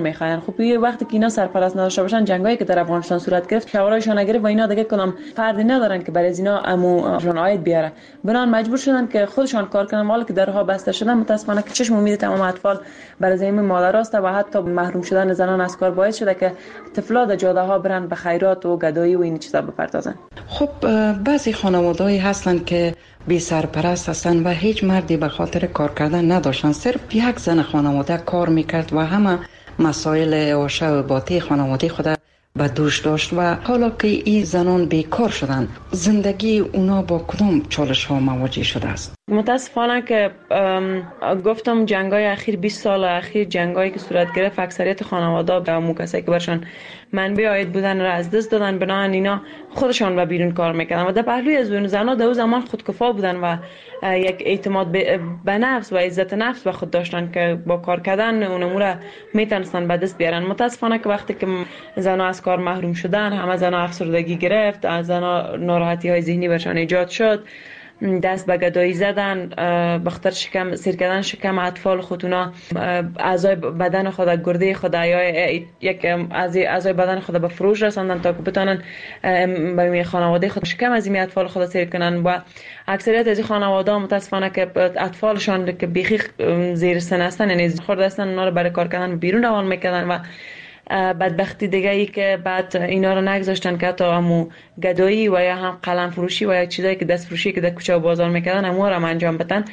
میخواین. خب یه وقتی که اینا سرپرست نداشته باشن، جنگایی که در افغانستان صورت گرفت، شورایشان نگرفت و اینا دیگه کدام فردی ندارن که برای از اینا امو جنایت بیاره، بنان مجبور شدن که خودشان کار کنن. حالا که درها بسته شدن، متاسفانه که چشم امید تمام اطفال برای زمین مادراست و حتی محروم شدن زنان از کار باعث شده که طفلا در جاده ها برن به خیرات و گدایی و این چیزا بپردازن. خب بعضی خانواده‌ای هستن که بی سرپرست هستن و هیچ مردی به خاطر کار کردن نداشتن، صرف یک زن خانواده کار میکرد و همه مسائل عاشه و باطی خانواده خود به دوش داشت و حالا که این زنان بیکار شدن، زندگی اونا با کدام چالش ها مواجه شده است؟ متاسفانه که گفتم جنگای اخیر بیست سال اخیر جنگایی که صورت گرفت، اکثریت خانواده به مو کسایی که برشان منبع عاید بودن را از دست دادن، بنابراین اینا خودشان به بیرون کار میکردن و در پهلوی از اون زنا در اون زمان خودکفا بودن و یک اعتماد به نفس و عزت نفس به خود داشتن که با کار کردن اون امور میتونستن به دست بیارن. متاسفانه که وقتی که زنا از کار محروم شدن، همه زنا افسردگی گرفت، از زنا ناراحتی های ذهنی برشان ایجاد شد، دست به گدایی زدن، بخاطر شکم سیر کردن شکم اطفال خودونا، اعضای بدن خود، گرده خود یا یک از اعضای بدن خود به فروش رساندن تا که بتونن به خانواده خود شکم از این اطفال خود سیر کنن. و اکثریت از خانواده متاسفانه که اطفالشان که بیخی زیر سن هستن، یعنی خورده هستن، اونا رو برای کار کردن بیرون روان میکردن و بدبختی دیگه ای که بعد اینا رو نگذاشتن که حتی همو گدایی و یا هم قلم فروشی و یا چیزایی که دست فروشی که در کوچه و بازار میکردن همو رو انجام بدن.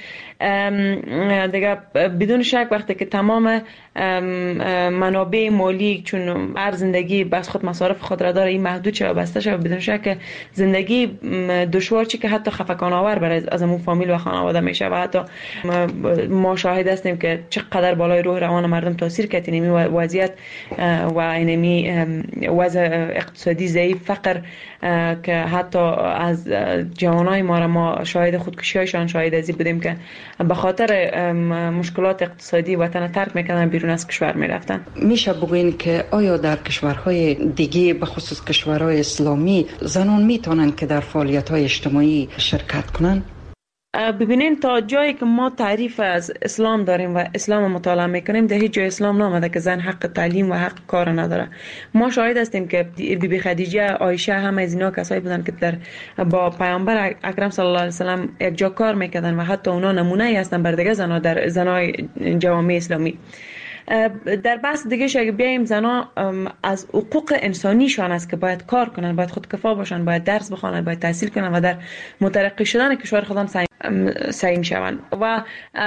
دیگه بدون شک وقتی که تمام منابع مالی، چون هر زندگی بس خود مصارف خود را داره، این محدود شه و بسته شه، بدون شک زندگی دشوار چی که حتی خفقان آور برای از همون فامیل و خانواده میشه و حتی ما شاهد هستیم که چقدر بالای روح روان مردم تاثیر کرد اینمی وضعیت و اینمی وضع اقتصادی ضعیف، فقر که حتی از جوانای ما را ما شاهد خودکشی‌هایشان شاهد ازی بودیم که به خاطر مشکلات اقتصادی وطن ترک میکنن، بیرون از کشور میرفتن. میشه بگوین که آیا در کشورهای دیگه به خصوص کشورهای اسلامی زنان میتونن که در فعالیت‌های اجتماعی شرکت کنن؟ ببینین تا جایی که ما تعریف از اسلام داریم و اسلام مطالعه میکنیم، در هیچ جای اسلام نامده که زن حق تعلیم و حق کار نداره. ما شاهد هستیم که بی بی خدیجه، عایشه، همه از اینا کسایی بودن که در با پیامبر اکرم صلی الله علیه و سلم یک جا کار میکردن و حتی اونا نمونه ای هستن بر دیگه زنا در زنای جوامع اسلامی. در بحث دیگه اگه بیایم، زنا از حقوق انسانیشان است که باید کار کنن، باید خودکفا باشن، باید درس بخوانن، باید تحصیل کنن و در مترقی شدن کشور خودم سعی شوند. و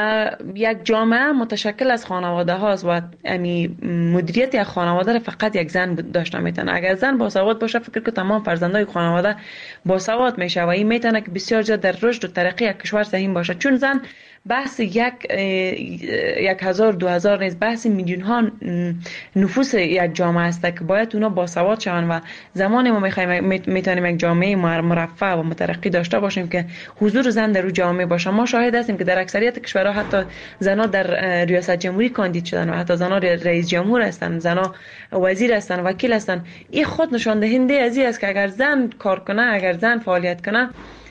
یک جامعه متشکل از خانواده هاست و امی مدیریت یک خانواده را فقط یک زن داشته میتونه. اگر زن با سواد باشه، فکر که تمام فرزندای خانواده با سواد میشه و این میتونه که بسیار زیاد در رشد و ترقی یک کشور سهم باشه. چون زن بحث یک یک هزار دو هزار نیست، بحث میلیون ها نفوس یک جامعه است که باید اونا با سواد شوند و زمانی ما میخوایم میتونیم یک جامعه مرفه و مترقی داشته باشیم که حضور زن در اون جامعه باشه. ما شاهد هستیم که در اکثریت کشورها حتی زنها در ریاست جمهوری کاندید شدن و حتی زنها رئیس جمهور هستن، زنها وزیر هستن، وکیل هستن. این خود نشان دهنده از این است که اگر زن کار کنه، اگر زن فعالیت کنه،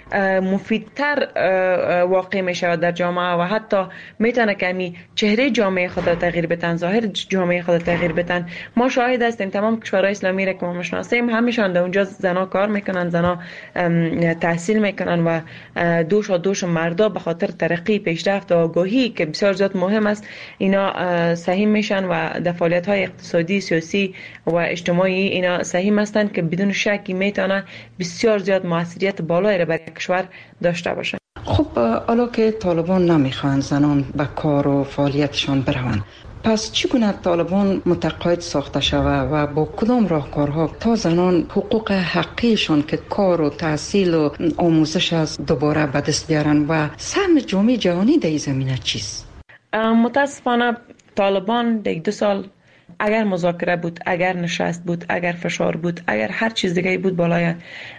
مفیدتر واقع می شود در جامعه و حتی میتونه که می چهره جامعه خود را تغییر بدن، ظاهر جامعه خود را تغییر بدن. ما شاهد هستیم تمام کشورهای اسلامی را که ما میشناسیم همیشان در اونجا زنا کار میکنن، زنا تحصیل میکنن و دوش و دوش مردا به خاطر ترقی، پیشرفت و آگاهی که بسیار زیاد مهم است، اینا سهم میشن و در فعالیت های اقتصادی، سیاسی و اجتماعی اینا سهم هستند که بدون شکی میتونه بسیار زیاد موثریت بالایی را برای کشور داشته باشه. خب حالا که طالبان نمیخوان زنان به کار و فعالیتشان بروند، پس چگونه طالبان متقاعد ساخته شود و با کدام راهکارها تا زنان حقوق حقیشان که کار و تحصیل و آموزش است دوباره به دست بیارن و سهم جامعه جهانی در این زمینه چیست؟ متاسفانه طالبان در دو سال اگر مذاکره بود، اگر نشست بود، اگر فشار بود، اگر هر چیز دیگه بود بالای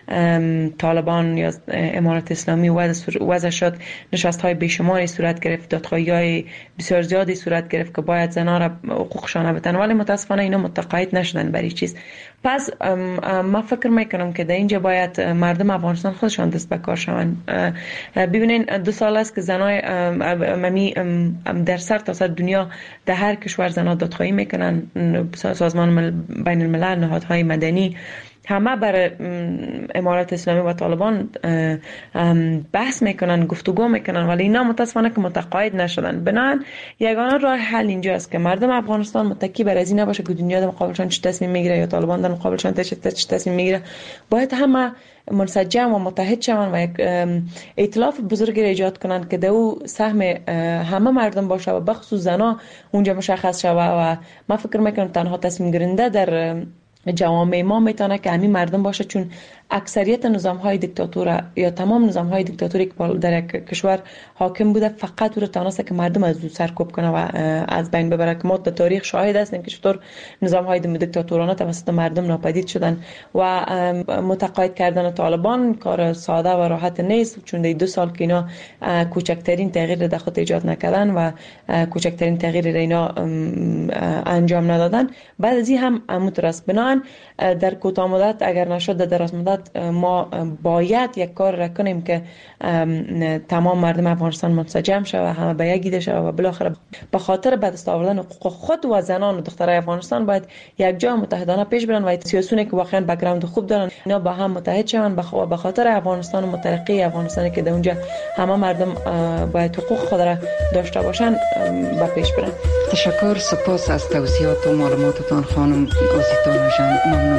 طالبان یا امارت اسلامی وضع شد، نشست های بیشماری صورت گرفت، دادخواهی های بسیار زیادی صورت گرفت که باید زنان را حقوقشان بدن، ولی متاسفانه اینا متقاعد نشدن برای چیز. پس من فکر میکنم که در اینجا باید مردم افغانستان خودشان دست به کار شوند. ببینین دو سال است که زنای ممی در سر تا سر دنیا در هر کشور زنها دادخواهی میکنن، سازمان بین الملل، نهادهای مدنی همه بر امارت اسلامی و طالبان بحث میکنن، گفتگو میکنن، ولی اینا متاسفانه که متقاعد نشدن. بنابراین یگانه راه حل اینجا است که مردم افغانستان متکی بر از این نباشه که دنیا در مقابلشان چه تصمیم میگیره یا طالبان در مقابلشان چه تصمیم میگیره. باید همه منسجم و متحد شوند و یک ائتلاف بزرگی را ایجاد کنند که دو سهم همه مردم باشه و بخصوص زنا اونجا مشخص شوه. و من فکر میکنم تنها تصمیم گیرنده در جوامع ما میتونه که همین مردم باشه، چون اکثریت نظام های دیکتاتور یا تمام نظام های دیکتاتوری که در یک کشور حاکم بوده فقط او را توانسته که مردم از او سرکوب کنه و از بین ببره. که ما در تاریخ شاهد هستیم که چطور نظام های دیکتاتورانه توسط مردم ناپدید شدن و متقاعد کردن طالبان کار ساده و راحت نیست، چون در دو سال که اینا کوچکترین تغییر در خود ایجاد نکردن و کوچکترین تغییر را اینا انجام ندادن. بعد از این هم مترس بنان در کوتاه مدت اگر نشد در دراز مدت ما باید یک کار را کنیم که تمام مردم افغانستان منسجم شود و همه به یک ایده شود و بالاخره به خاطر به دست آوردن حقوق خود و زنان و دخترای افغانستان باید یک جا متحدانه پیش برن و سیاسیونی که واقعا بک‌گراند خوب دارن اینا با هم متحد شوند به خاطر افغانستان و مترقی افغانستانی که در اونجا همه مردم باید حقوق خود را داشته باشن به پیش برن. تشکر، سپاس از توضیحات و معلوماتتان خانم آزیتا جان. ممنون.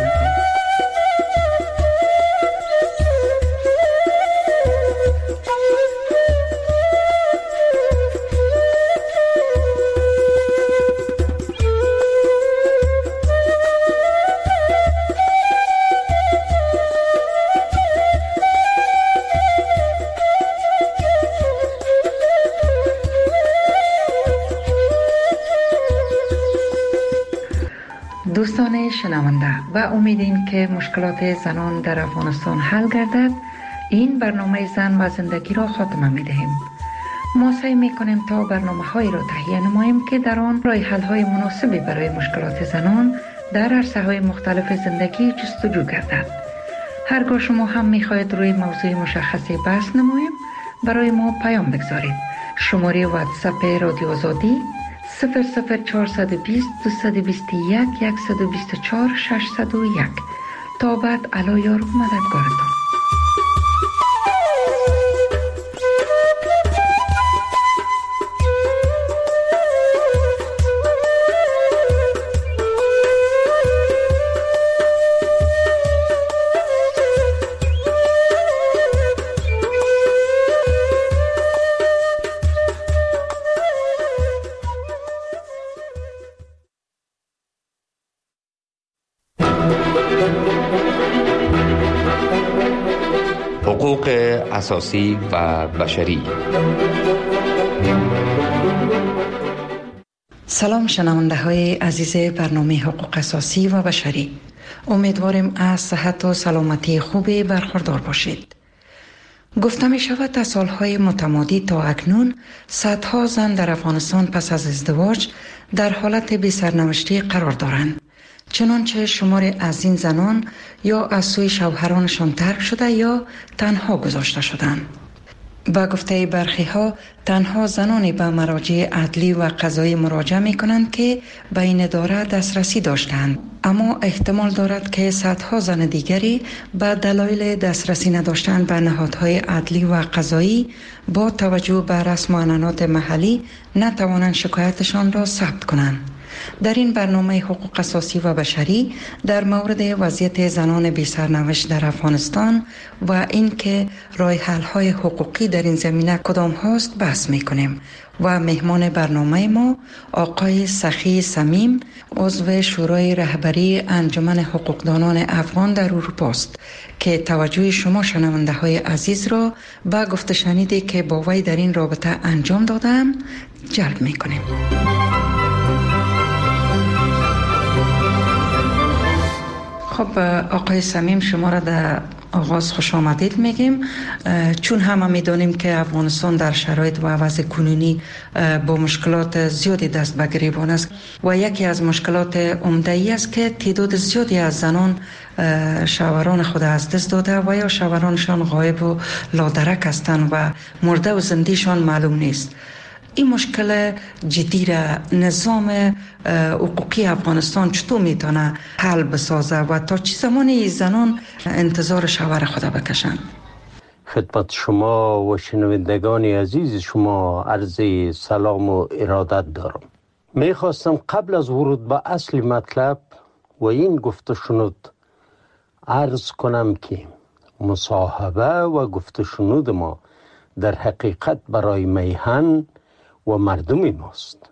دوستان شنونده، و امیدیم که مشکلات زنان در افغانستان حل گردد، این برنامه زن و زندگی را خاتمه می دهیم. ما سعی می کنیم تا برنامه هایی را تهیه نماییم که در آن راه حل های مناسبی برای مشکلات زنان در عرصه های مختلف زندگی جستجو گردد. هرگاه شما هم می خواهید روی موضوع مشخصی بحث نماییم، برای ما پیام بگذارید. شماره واتساپ رادیو آزادی صفر صفر چهارصد و بیست دویست و بیست و یک صد و بیست و چهار ششصد و یک. تا بعد، علا یار و مددگارتان. حقوق اساسی و بشری. سلام شنونده های عزیز برنامه حقوق اساسی و بشری. امیدواریم از صحت و سلامتی خوبی برخوردار باشید. گفته می شود از سالهای متمادی تا اکنون صدها زن در افغانستان پس از ازدواج در حالت بی سرنوشتی قرار دارند. چنانچه شمار از این زنان یا از سوی شوهرانشان ترک شده یا تنها گذاشته شدند. با گفته برخی ها تنها زنانی به مراجع عدلی و قضایی مراجعه می کنند که به این اداره دسترسی داشتند، اما احتمال دارد که صدها زن دیگری به دلایل دسترسی نداشتن به نهادهای عدلی و قضایی با توجه به رسم و عنعنات محلی نتوانند شکایتشان را ثبت کنند. در این برنامه حقوق اساسی و بشری در مورد وضعیت زنان بی سرنوشت در افغانستان و اینکه راه حل های حقوقی در این زمینه کدام هاست بحث میکنیم و مهمان برنامه ما آقای سخی صمیم، عضو شورای رهبری انجمن حقوقدانان افغان در اروپا است که توجه شما شنونده های عزیز را به گفته شنیدی که با وی در این رابطه انجام دادم جلب میکنیم. خب آقای صمیم، شما را در آغاز خوش آمدید میگیم، چون همه میدونیم که افغانستان در شرایط و وضع کنونی با مشکلات زیادی دست به گریبان است و یکی از مشکلات عمده ای است که تعداد زیادی از زنان شوهران خود از دست داده و یا شوهرانشان غایب و لادرک هستند و مرده و زندهشان معلوم نیست. این مشکل جدی را نظام حقوقی افغانستان چطور میتونه حل بسازه و تا چه زمانی زنان انتظار شوهر خود بکشن؟ خدمت شما و شنوندگان عزیز شما عرض سلام و ارادت دارم. میخواستم قبل از ورود به اصل مطلب و این گفت و شنود عرض کنم که مصاحبه و گفت و شنود ما در حقیقت برای میهن و مردم ماست،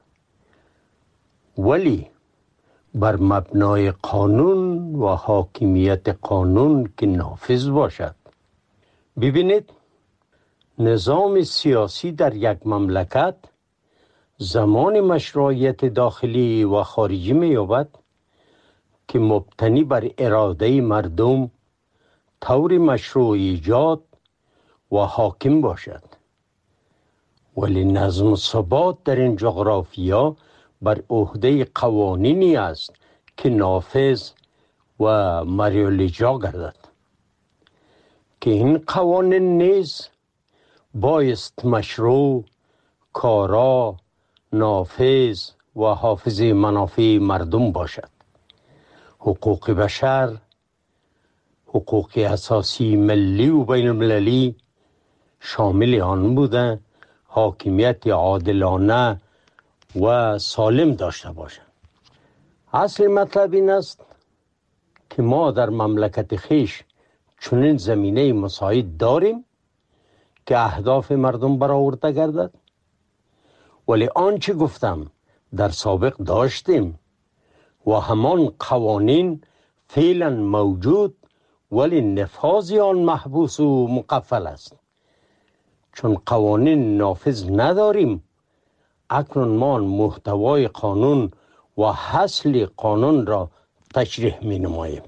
ولی بر مبنای قانون و حاکمیت قانون که نافذ باشد. ببینید، نظام سیاسی در یک مملکت زمان مشروعیت داخلی و خارجی می یابد که مبتنی بر اراده مردم طور مشروع ایجاد و حاکم باشد، ولی نظم و ثبات در این جغرافیا بر عهده قوانینی است که نافذ و مریال اجرا گردد، که این قوانین نیز بایست مشروع، کارا، نافذ و حافظ منافع مردم باشد. حقوق بشر، حقوق اساسی ملی و بین المللی شامل آن بوده حاکمیت عادلانه و سالم داشته باشند. اصل مطلب این است که ما در مملکت خیش چنین زمینه مساعد داریم که اهداف مردم برآورده گردد، ولی آنچه گفتم در سابق داشتیم و همان قوانین فعلا موجود، ولی نفاذ آن محبوس و مقفل است. چون قوانین نافذ نداریم، اکنون ما محتوای قانون و حاصل قانون را تشریح می نماییم.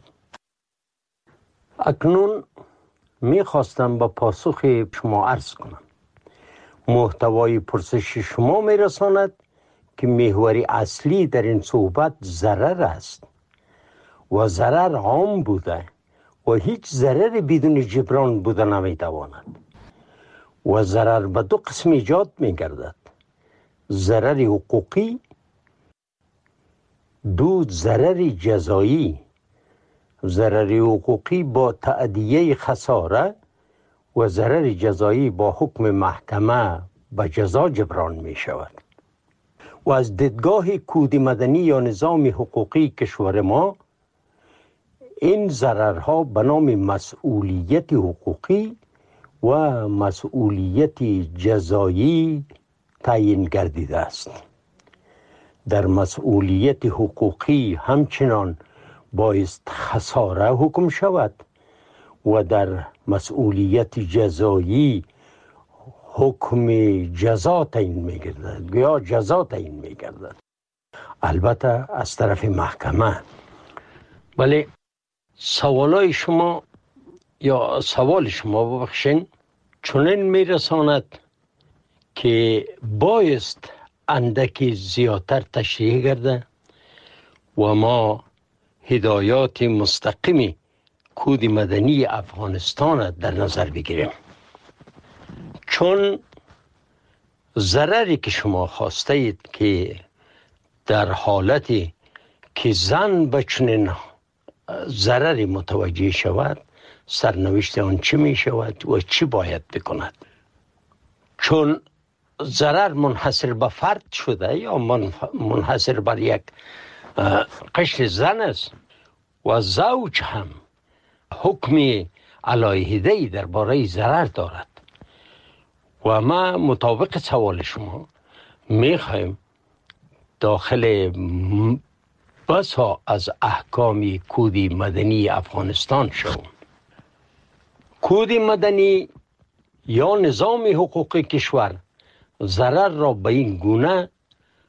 اکنون می خواستم با پاسخ شما عرض کنم. محتوای پرسش شما می رساند که محور اصلی در این صحبت ضرر است و ضرر عام بوده و هیچ ضرر بدون جبران بوده نمی تواند و ضرر به دو قسم ایجاد می گردد: ضرر حقوقی، دو ضرر جزایی. ضرر حقوقی با تأدیه خساره و ضرر جزایی با حکم محکمه به جزا جبران می شود. و از دیدگاه کود مدنی یا نظام حقوقی کشور ما، این ضررها به نام مسئولیت حقوقی و مسئولیت جزایی تعیین گردیده است. در مسئولیت حقوقی همچنان بایست خساره حکم شود و در مسئولیت جزایی حکم جزا تعیین می گردد یا جزا تعیین می گردد، البته از طرف محکمه. ولی سوالای شما یا سوال شما ببخشین چنین می رساند که بایست اندکی زیادتر تشریح گرده و ما هدایات مستقیمی کود مدنی افغانستان در نظر بگیریم. چون ضرری که شما خواسته اید که در حالتی که زن به چنین ضرری متوجه شود، سرنوشت آن چی می شود و چی باید بکند. چون ضرر منحصر به فرد شده یا منحصر بر یک قشر زن است و زوج هم حکم علیحده‌ای درباره ضرر دارد و ما مطابق سوال شما میخوایم داخل بسا از احکام کود مدنی افغانستان شوم. کود مدنی یا نظام حقوقی کشور ضرر را به این گونه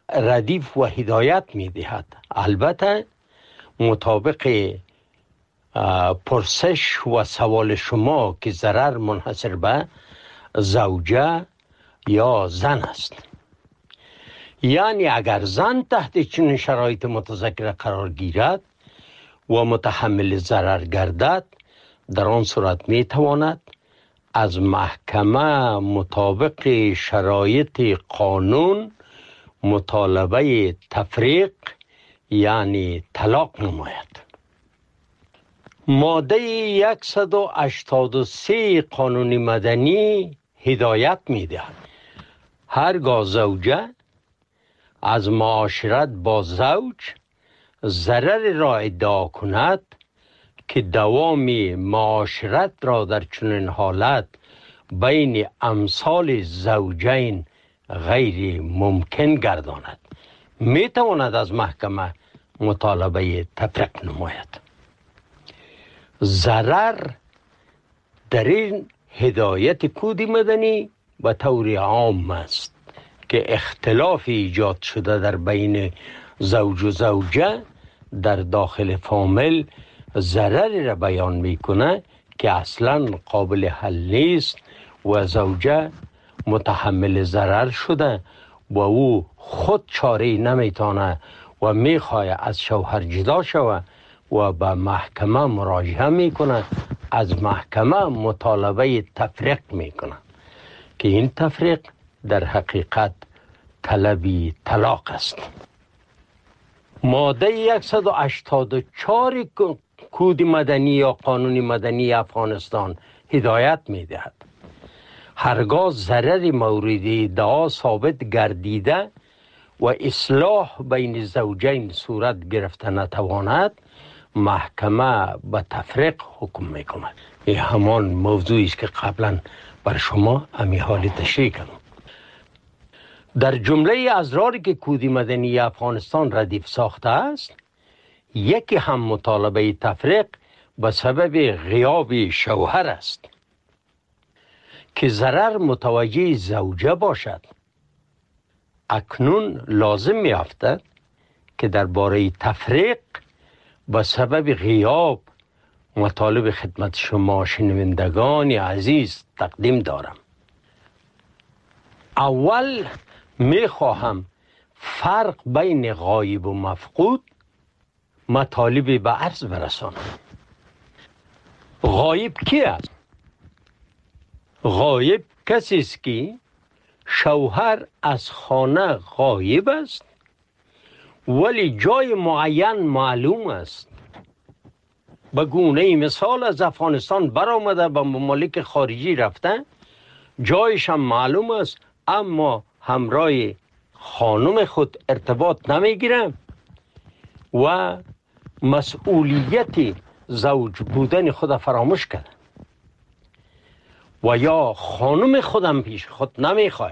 ردیف و هدایت می دهد، البته مطابق پرسش و سوال شما که ضرر منحصر به زوجه یا زن است. یعنی اگر زن تحت چنین شرایط متذکره قرار گیرد و متحمل ضرر گردد، در آن صورت می تواند از محکمه مطابق شرایط قانون مطالبه تفریق یعنی طلاق نماید. ماده صد و هشتاد و سه قانون مدنی هدایت می دهد هرگاه زوجه از معاشرت با زوج ضرر را ادعا کند که دوام معاشرت را در چنین حالت بین امثال زوجین غیر ممکن گرداند، می تواند از محکمه مطالبه تفریق نماید. ضرر در این هدایت کود مدنی به طور عام است که اختلاف ایجاد شده در بین زوج و زوجه در داخل فامیل ضرری را بیان میکنه که اصلا قابل حل نیست و زوجه متحمل ضرر شده و او خود چاره نمیتونه و میخواه از شوهر جدا شود و به محکمه مراجعه میکنه، از محکمه مطالبه تفریق میکنه که این تفریق در حقیقت طلبی طلاق است. ماده صد و هشتاد و چهار کود مدنی یا قانون مدنی افغانستان هدایت میدهد هرگاه ضرر مورد ادعا ثابت گردیده و اصلاح بین زوجین صورت گرفته نتواند، محکمه به تفریق حکم میکند. این همان موضوعی است که قبلا بر شما امی حال تشریح کردم. در جمله ازراری که کود مدنی افغانستان ردیف ساخته است، یکی هم مطالبه تفریق به سبب غیاب شوهر است که ضرر متوجه زوجه باشد. اکنون لازم می افتد که درباره تفریق به سبب غیاب مطالب خدمت شما شنوندگان عزیز تقدیم دارم. اول می خواهم فرق بین غایب و مفقود مطالب به عرض برسانم. غایب کی است؟ غایب کسی است که شوهر از خانه غایب است ولی جای معین معلوم است. به گونه مثال از افغانستان برآمده به ممالک خارجی رفته، جایش هم معلوم است اما همراه خانم خود ارتباط نمیگیره و مسئولیت زوج بودن خود فراموش کرده و یا خانم خودم پیش خود نمیخواه.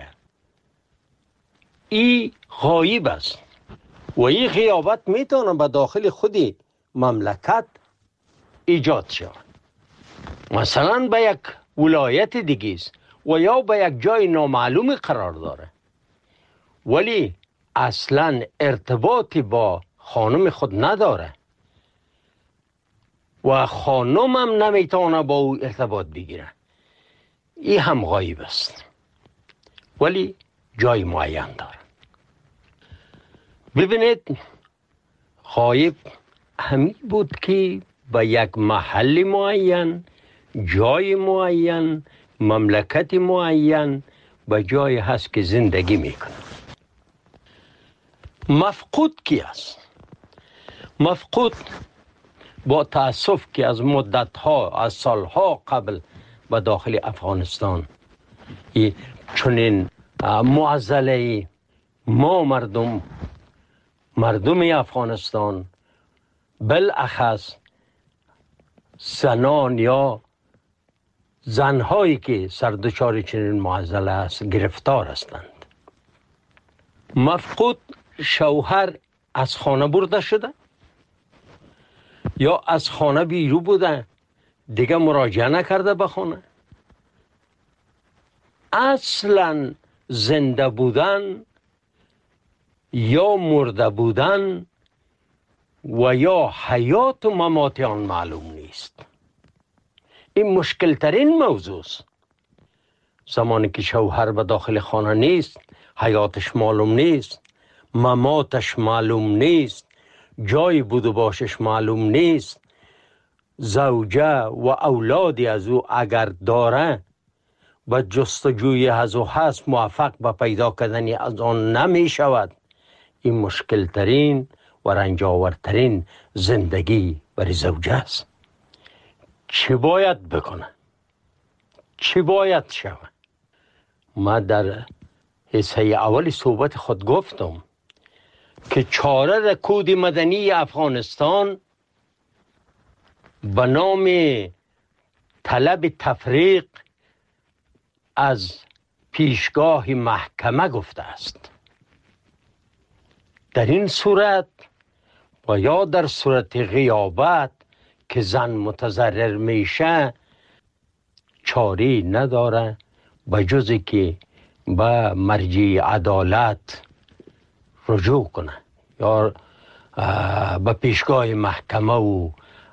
این غایب است و این غیابت میتونه به داخل خودی مملکت ایجاد شود. مثلا به یک ولایت دیگه است و یا به یک جای نامعلوم قرار داره ولی اصلا ارتباطی با خانم خود نداره و خانم هم نمیتونه با او ارتباط بگیره. این هم غایب است ولی جای معین داره. ببینید، غایب همین بود که به یک محل معین، جای معین، مملکت معین به جای هست که زندگی میکنه. مفقود کی است؟ مفقود با تأسف که از مدتها، از سالها قبل به داخل افغانستان چنین معضله ما مردم مردم افغانستان بالاخص زنان یا زنهایی که سردچار چنین معضله است گرفتار هستند. مفقود شوهر از خانه برده شده یا از خانه بیرون بوده، دیگه مراجعه نکرده به خانه. اصلا زنده بودن یا مرده بودن و یا حیات و ممات آن معلوم نیست. این مشکل ترین موضوع است. زمانی که شوهر به داخل خانه نیست، حیاتش معلوم نیست، مماتش معلوم نیست، جای بود و باشش معلوم نیست، زوجه و اولادی از او اگر داره و جستجوی از او هست موفق به پیدا کردن از آن نمی شود. این مشکل ترین و رنج آورترین زندگی برای زوجه است. چی باید بکنه؟ چی باید شود؟ ما در حصه اول صحبت خود گفتم که چاره در کود مدنی افغانستان به نام طلب تفریق از پیشگاه محکمه گفته است. در این صورت و یا در صورت غیابت که زن متضرر میشه چاری نداره به جز که به مرجع عدالت رجوع کنه یا به پیشگاه محکمه و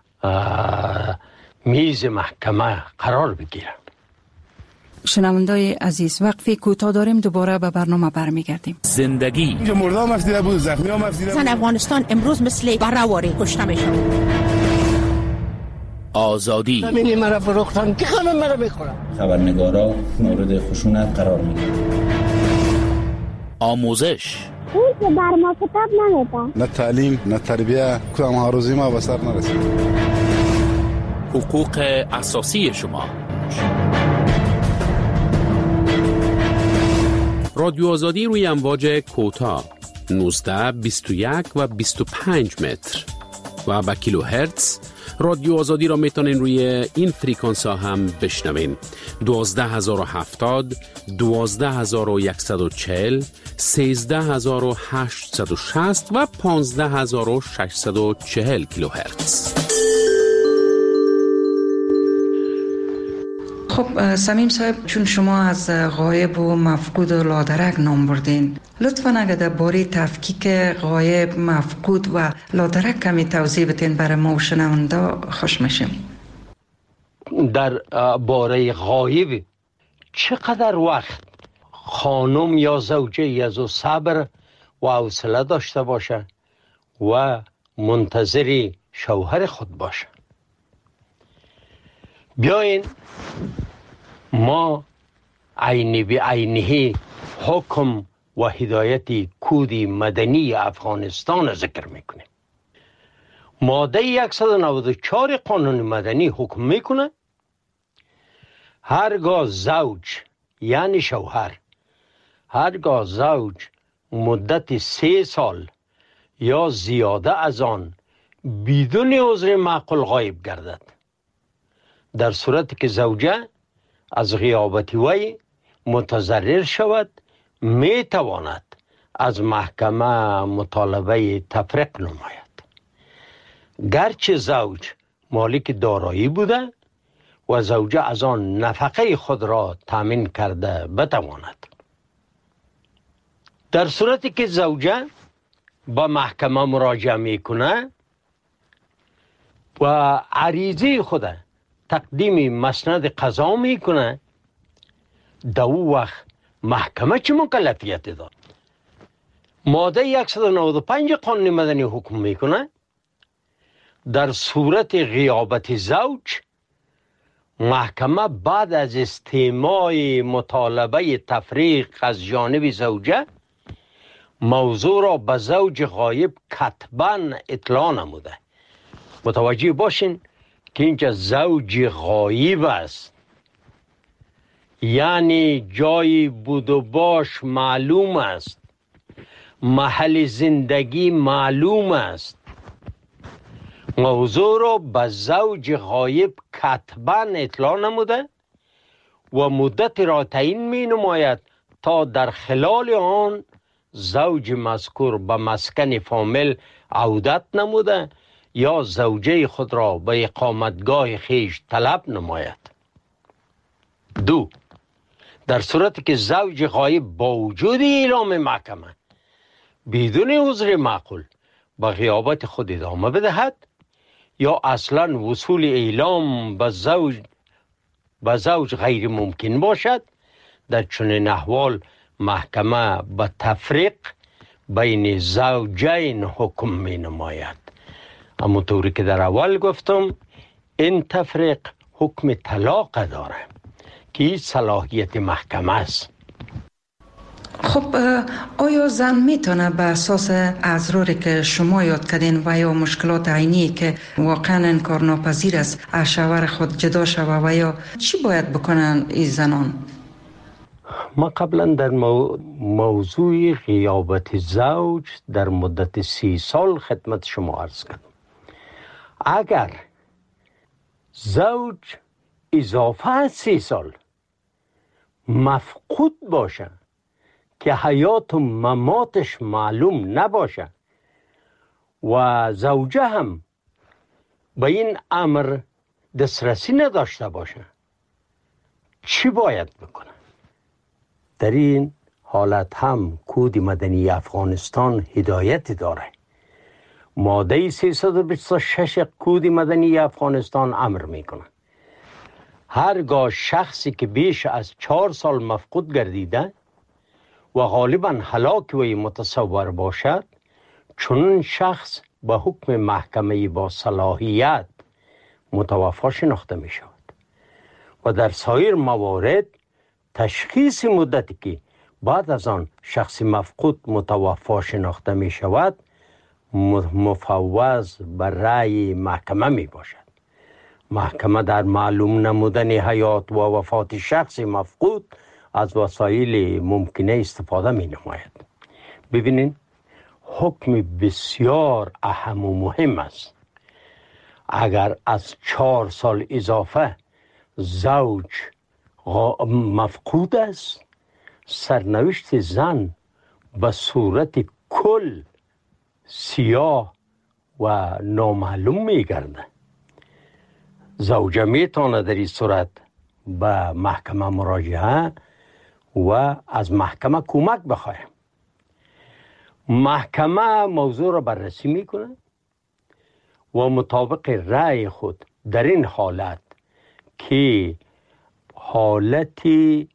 میز محکمه قرار بگیره. شنوندای عزیز، وقفی کوتاه داریم، دوباره به برنامه برمیگردیم. زندگی اینجا مردم افزیده بود، زخمی هم افزیده بود. زن افغانستان امروز مثل برآوری کشته میشه. آزادی همینی مرا فروختن که خانم مرا بخورم. خبرنگارا مورد خشونت قرار میگیرن. آموزش اون که بر ما کتاب نمیده. نه تعلیم نه تربیه، کدام ها روزی ما به سر نرسید. حقوق اساسی شما. رادیو آزادی روی امواج کوتاه نوزده، بیست و یک و بیست و پنج متر و با کیلو هرتز. رادیو آزادی را میتونین روی این فریکانس ها هم بشنوین: دوازده هزار و هفتاد، دوازده هزار و صد و چهل، سیزده هزار و هشتصد و شصت و پانزده هزار و ششصد و چهل کیلو هرتز. خب سمیم صاحب، چون شما از غایب و مفقود و لادرک نام بردین، لطفاً اگر در باره تفکیک غایب، مفقود و لادرک کمی توضیح بدین برای ما و شنونده خوش میشیم. در باره غایب چقدر وقت خانم یا زوجه از او صبر و حوصله داشته باشه و منتظر شوهر خود باشه؟ بیاین ما عینی به عینی حکم و هدایت کود مدنی افغانستان ذکر میکنیم. ماده صد و نود و چهار قانون مدنی حکم میکنه هرگاه زوج یعنی شوهر هرگاه زوج مدت سه سال یا زیاده از آن بدون عذر معقول غایب گردد، در صورتی که زوجه از غیابت وی متضرر شود، می تواند از محکمه مطالبه تفریق نماید، گرچه زوج مالک دارایی بوده و زوجه از آن نفقه خود را تامین کرده بتواند. در صورتی که زوجه با محکمه مراجعه میکنه و عریضه خود تقدیم مسند قضا میکنه، در او وقت محکمه چه مکلفیت داد؟ ماده صد و نود و پنج قانون مدنی حکم میکنه در صورت غیابت زوج، محکمه بعد از استماع مطالبه تفریق از جانب زوجه موضوع را به زوج غایب کتباً اطلاع نموده. متوجه باشین که اینجا زوج غایب است، یعنی جای بود و باش معلوم است، محل زندگی معلوم است. موضوع را به زوج غایب کتباً اطلاع نموده و مدت را تعیین می نماید تا در خلال آن زوج مذکور به مسکن فامیل عودت نموده یا زوجه خود را به اقامتگاه خیش طلب نماید. دو، در صورتی که زوج غایب با وجود اعلام محکمه بدون عذر معقول به غیابت خود ادامه بدهد یا اصلا وصول اعلام به زوج به زوج غیر ممکن باشد، در چنین احوال محکمه به تفریق بین زوجین حکم می نماید. اما طوری که در اول گفتم این تفریق حکم طلاق داره که صلاحیت محکمه است. خب آیا زن میتونه به اساس اضراری که شما یاد کردین و یا مشکلات عینی که واقعا انکارناپذیر است از شوهر خود جدا شوه و یا چی باید بکنن این زنان؟ ما قبلا در مو... موضوع غیابت زوج در مدت سی سال خدمت شما عرض کردم. اگر زوج اضافه از سی سال مفقود باشه که حیات و مماتش معلوم نباشه و زوجه هم به این امر دسترسی نداشته باشه، چی باید بکنه؟ در این حالت هم کود مدنی افغانستان هدایت داره. ماده سیصد و بیست و شش کود مدنی افغانستان امر میکنه هرگاه شخصی که بیش از چهار سال مفقود گردیده و غالبا هلاک وی متصور باشد، چنین شخص به حکم محکمه با صلاحیت متوفی شناخته می شود و در سایر موارد تشخیص مدتی که بعد از آن شخص مفقود متوفی شناخته می شود مفوض به رأی محکمه می باشد. محکمه در معلوم نمودن حیات و وفات شخص مفقود از وسایل ممکنه استفاده می نماید. ببینین حکم بسیار اهم و مهم است. اگر از چهار سال اضافه زوج مفقود است، سرنوشت زن به صورت کل سیاه و نامعلوم می گرده. زوجه می تونه در این صورت به محکمه مراجعه و از محکمه کمک بخواه. محکمه موضوع را بررسی میکنه و مطابق رأی خود در این حالت که حالتی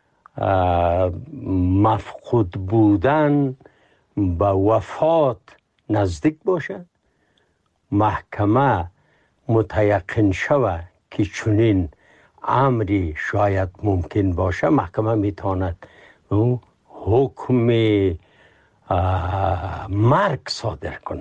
مفقود بودن به وفات نزدیک باشه، محکمه متیقن شود که چنین امری شاید ممکن باشه، محکمه میتواند حکم مرگ صادر کنه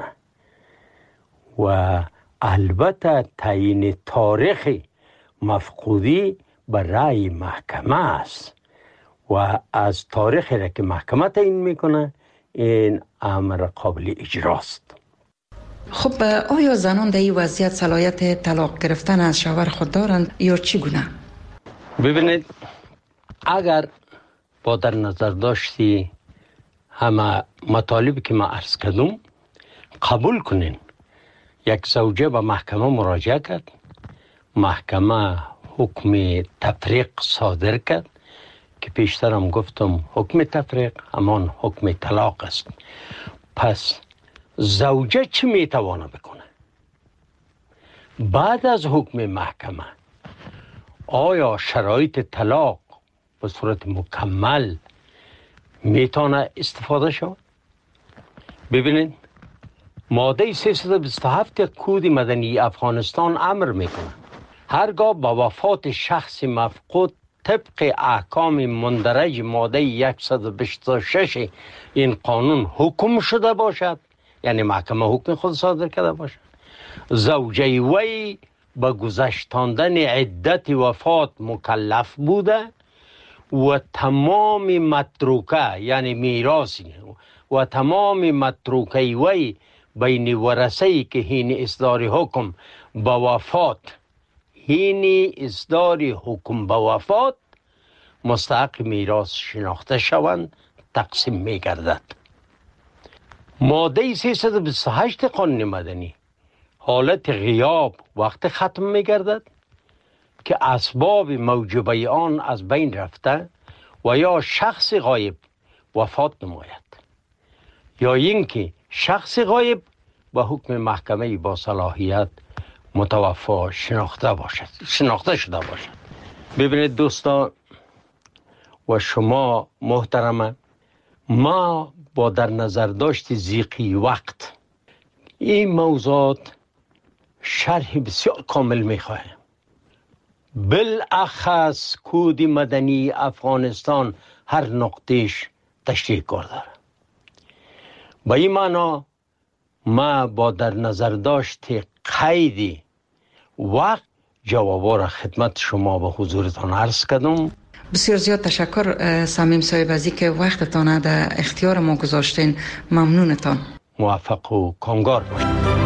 و البته تعیین تاریخ مفقودی به رأی محکمه است و از تاریخی را که محکمه تعیین میکنه این امر قابل اجراست. خب آیا زنان در این وضعیت صلاحیت طلاق گرفتن از شوهر خود دارند یا چگونه؟ ببینید، اگر با در نظر داشتی همه مطالبی که ما عرض کردم قبول کنین، یک زوجه به محکمه مراجعه کرد، محکمه حکم تفریق صادر کرد که پیشترم گفتم حکم تفریق همان حکم طلاق است. پس زوجه چی میتوانه بکنه؟ بعد از حکم محکمه آیا شرایط طلاق به صورت مکمل میتونه استفاده شود؟ ببینید، ماده سیصد و بیست و هفت کود مدنی افغانستان امر میکنه هرگاه با وفات شخص مفقود طبق احکام مندرج ماده صد و بیست و شش این قانون حکم شده باشد، یعنی محکمه حکم خود صادر کرده باشد، زوجه وی به گذشتاندن عدت وفات مکلف بوده و تمام متروکه یعنی میراثی و تمام متروکه وی بین ورثه‌ای که هین اصدار حکم به وفات هین اصدار حکم به وفات مستحق میراث شناخته شوند تقسیم می گردد. ماده سیصد و بیست و هشت قانون مدنی حالت غیاب وقت ختم می گردد که اسباب موجبه آن از بین رفته و یا شخص غایب وفات نماید یا اینکه شخص غایب با حکم محکمه با صلاحیت متوفا شناخته باشد شناخته شده باشد. ببینید دوستان و شما محترمه، ما با در نظر داشت زیقی وقت این موضوعات شرح بسیار کامل میخواهیم. بالاخص کود مدنی افغانستان هر نقطهش تشریح کرده. با این معنا ما با در نظر داشت قید وقت جوابا را خدمت شما به حضورتان عرض کردم. بسیار زیاد تشکر صمیم صاحب از اینکه وقتتان در اختیار ما گذاشتین. ممنونتان. موفق و کامگار باشید.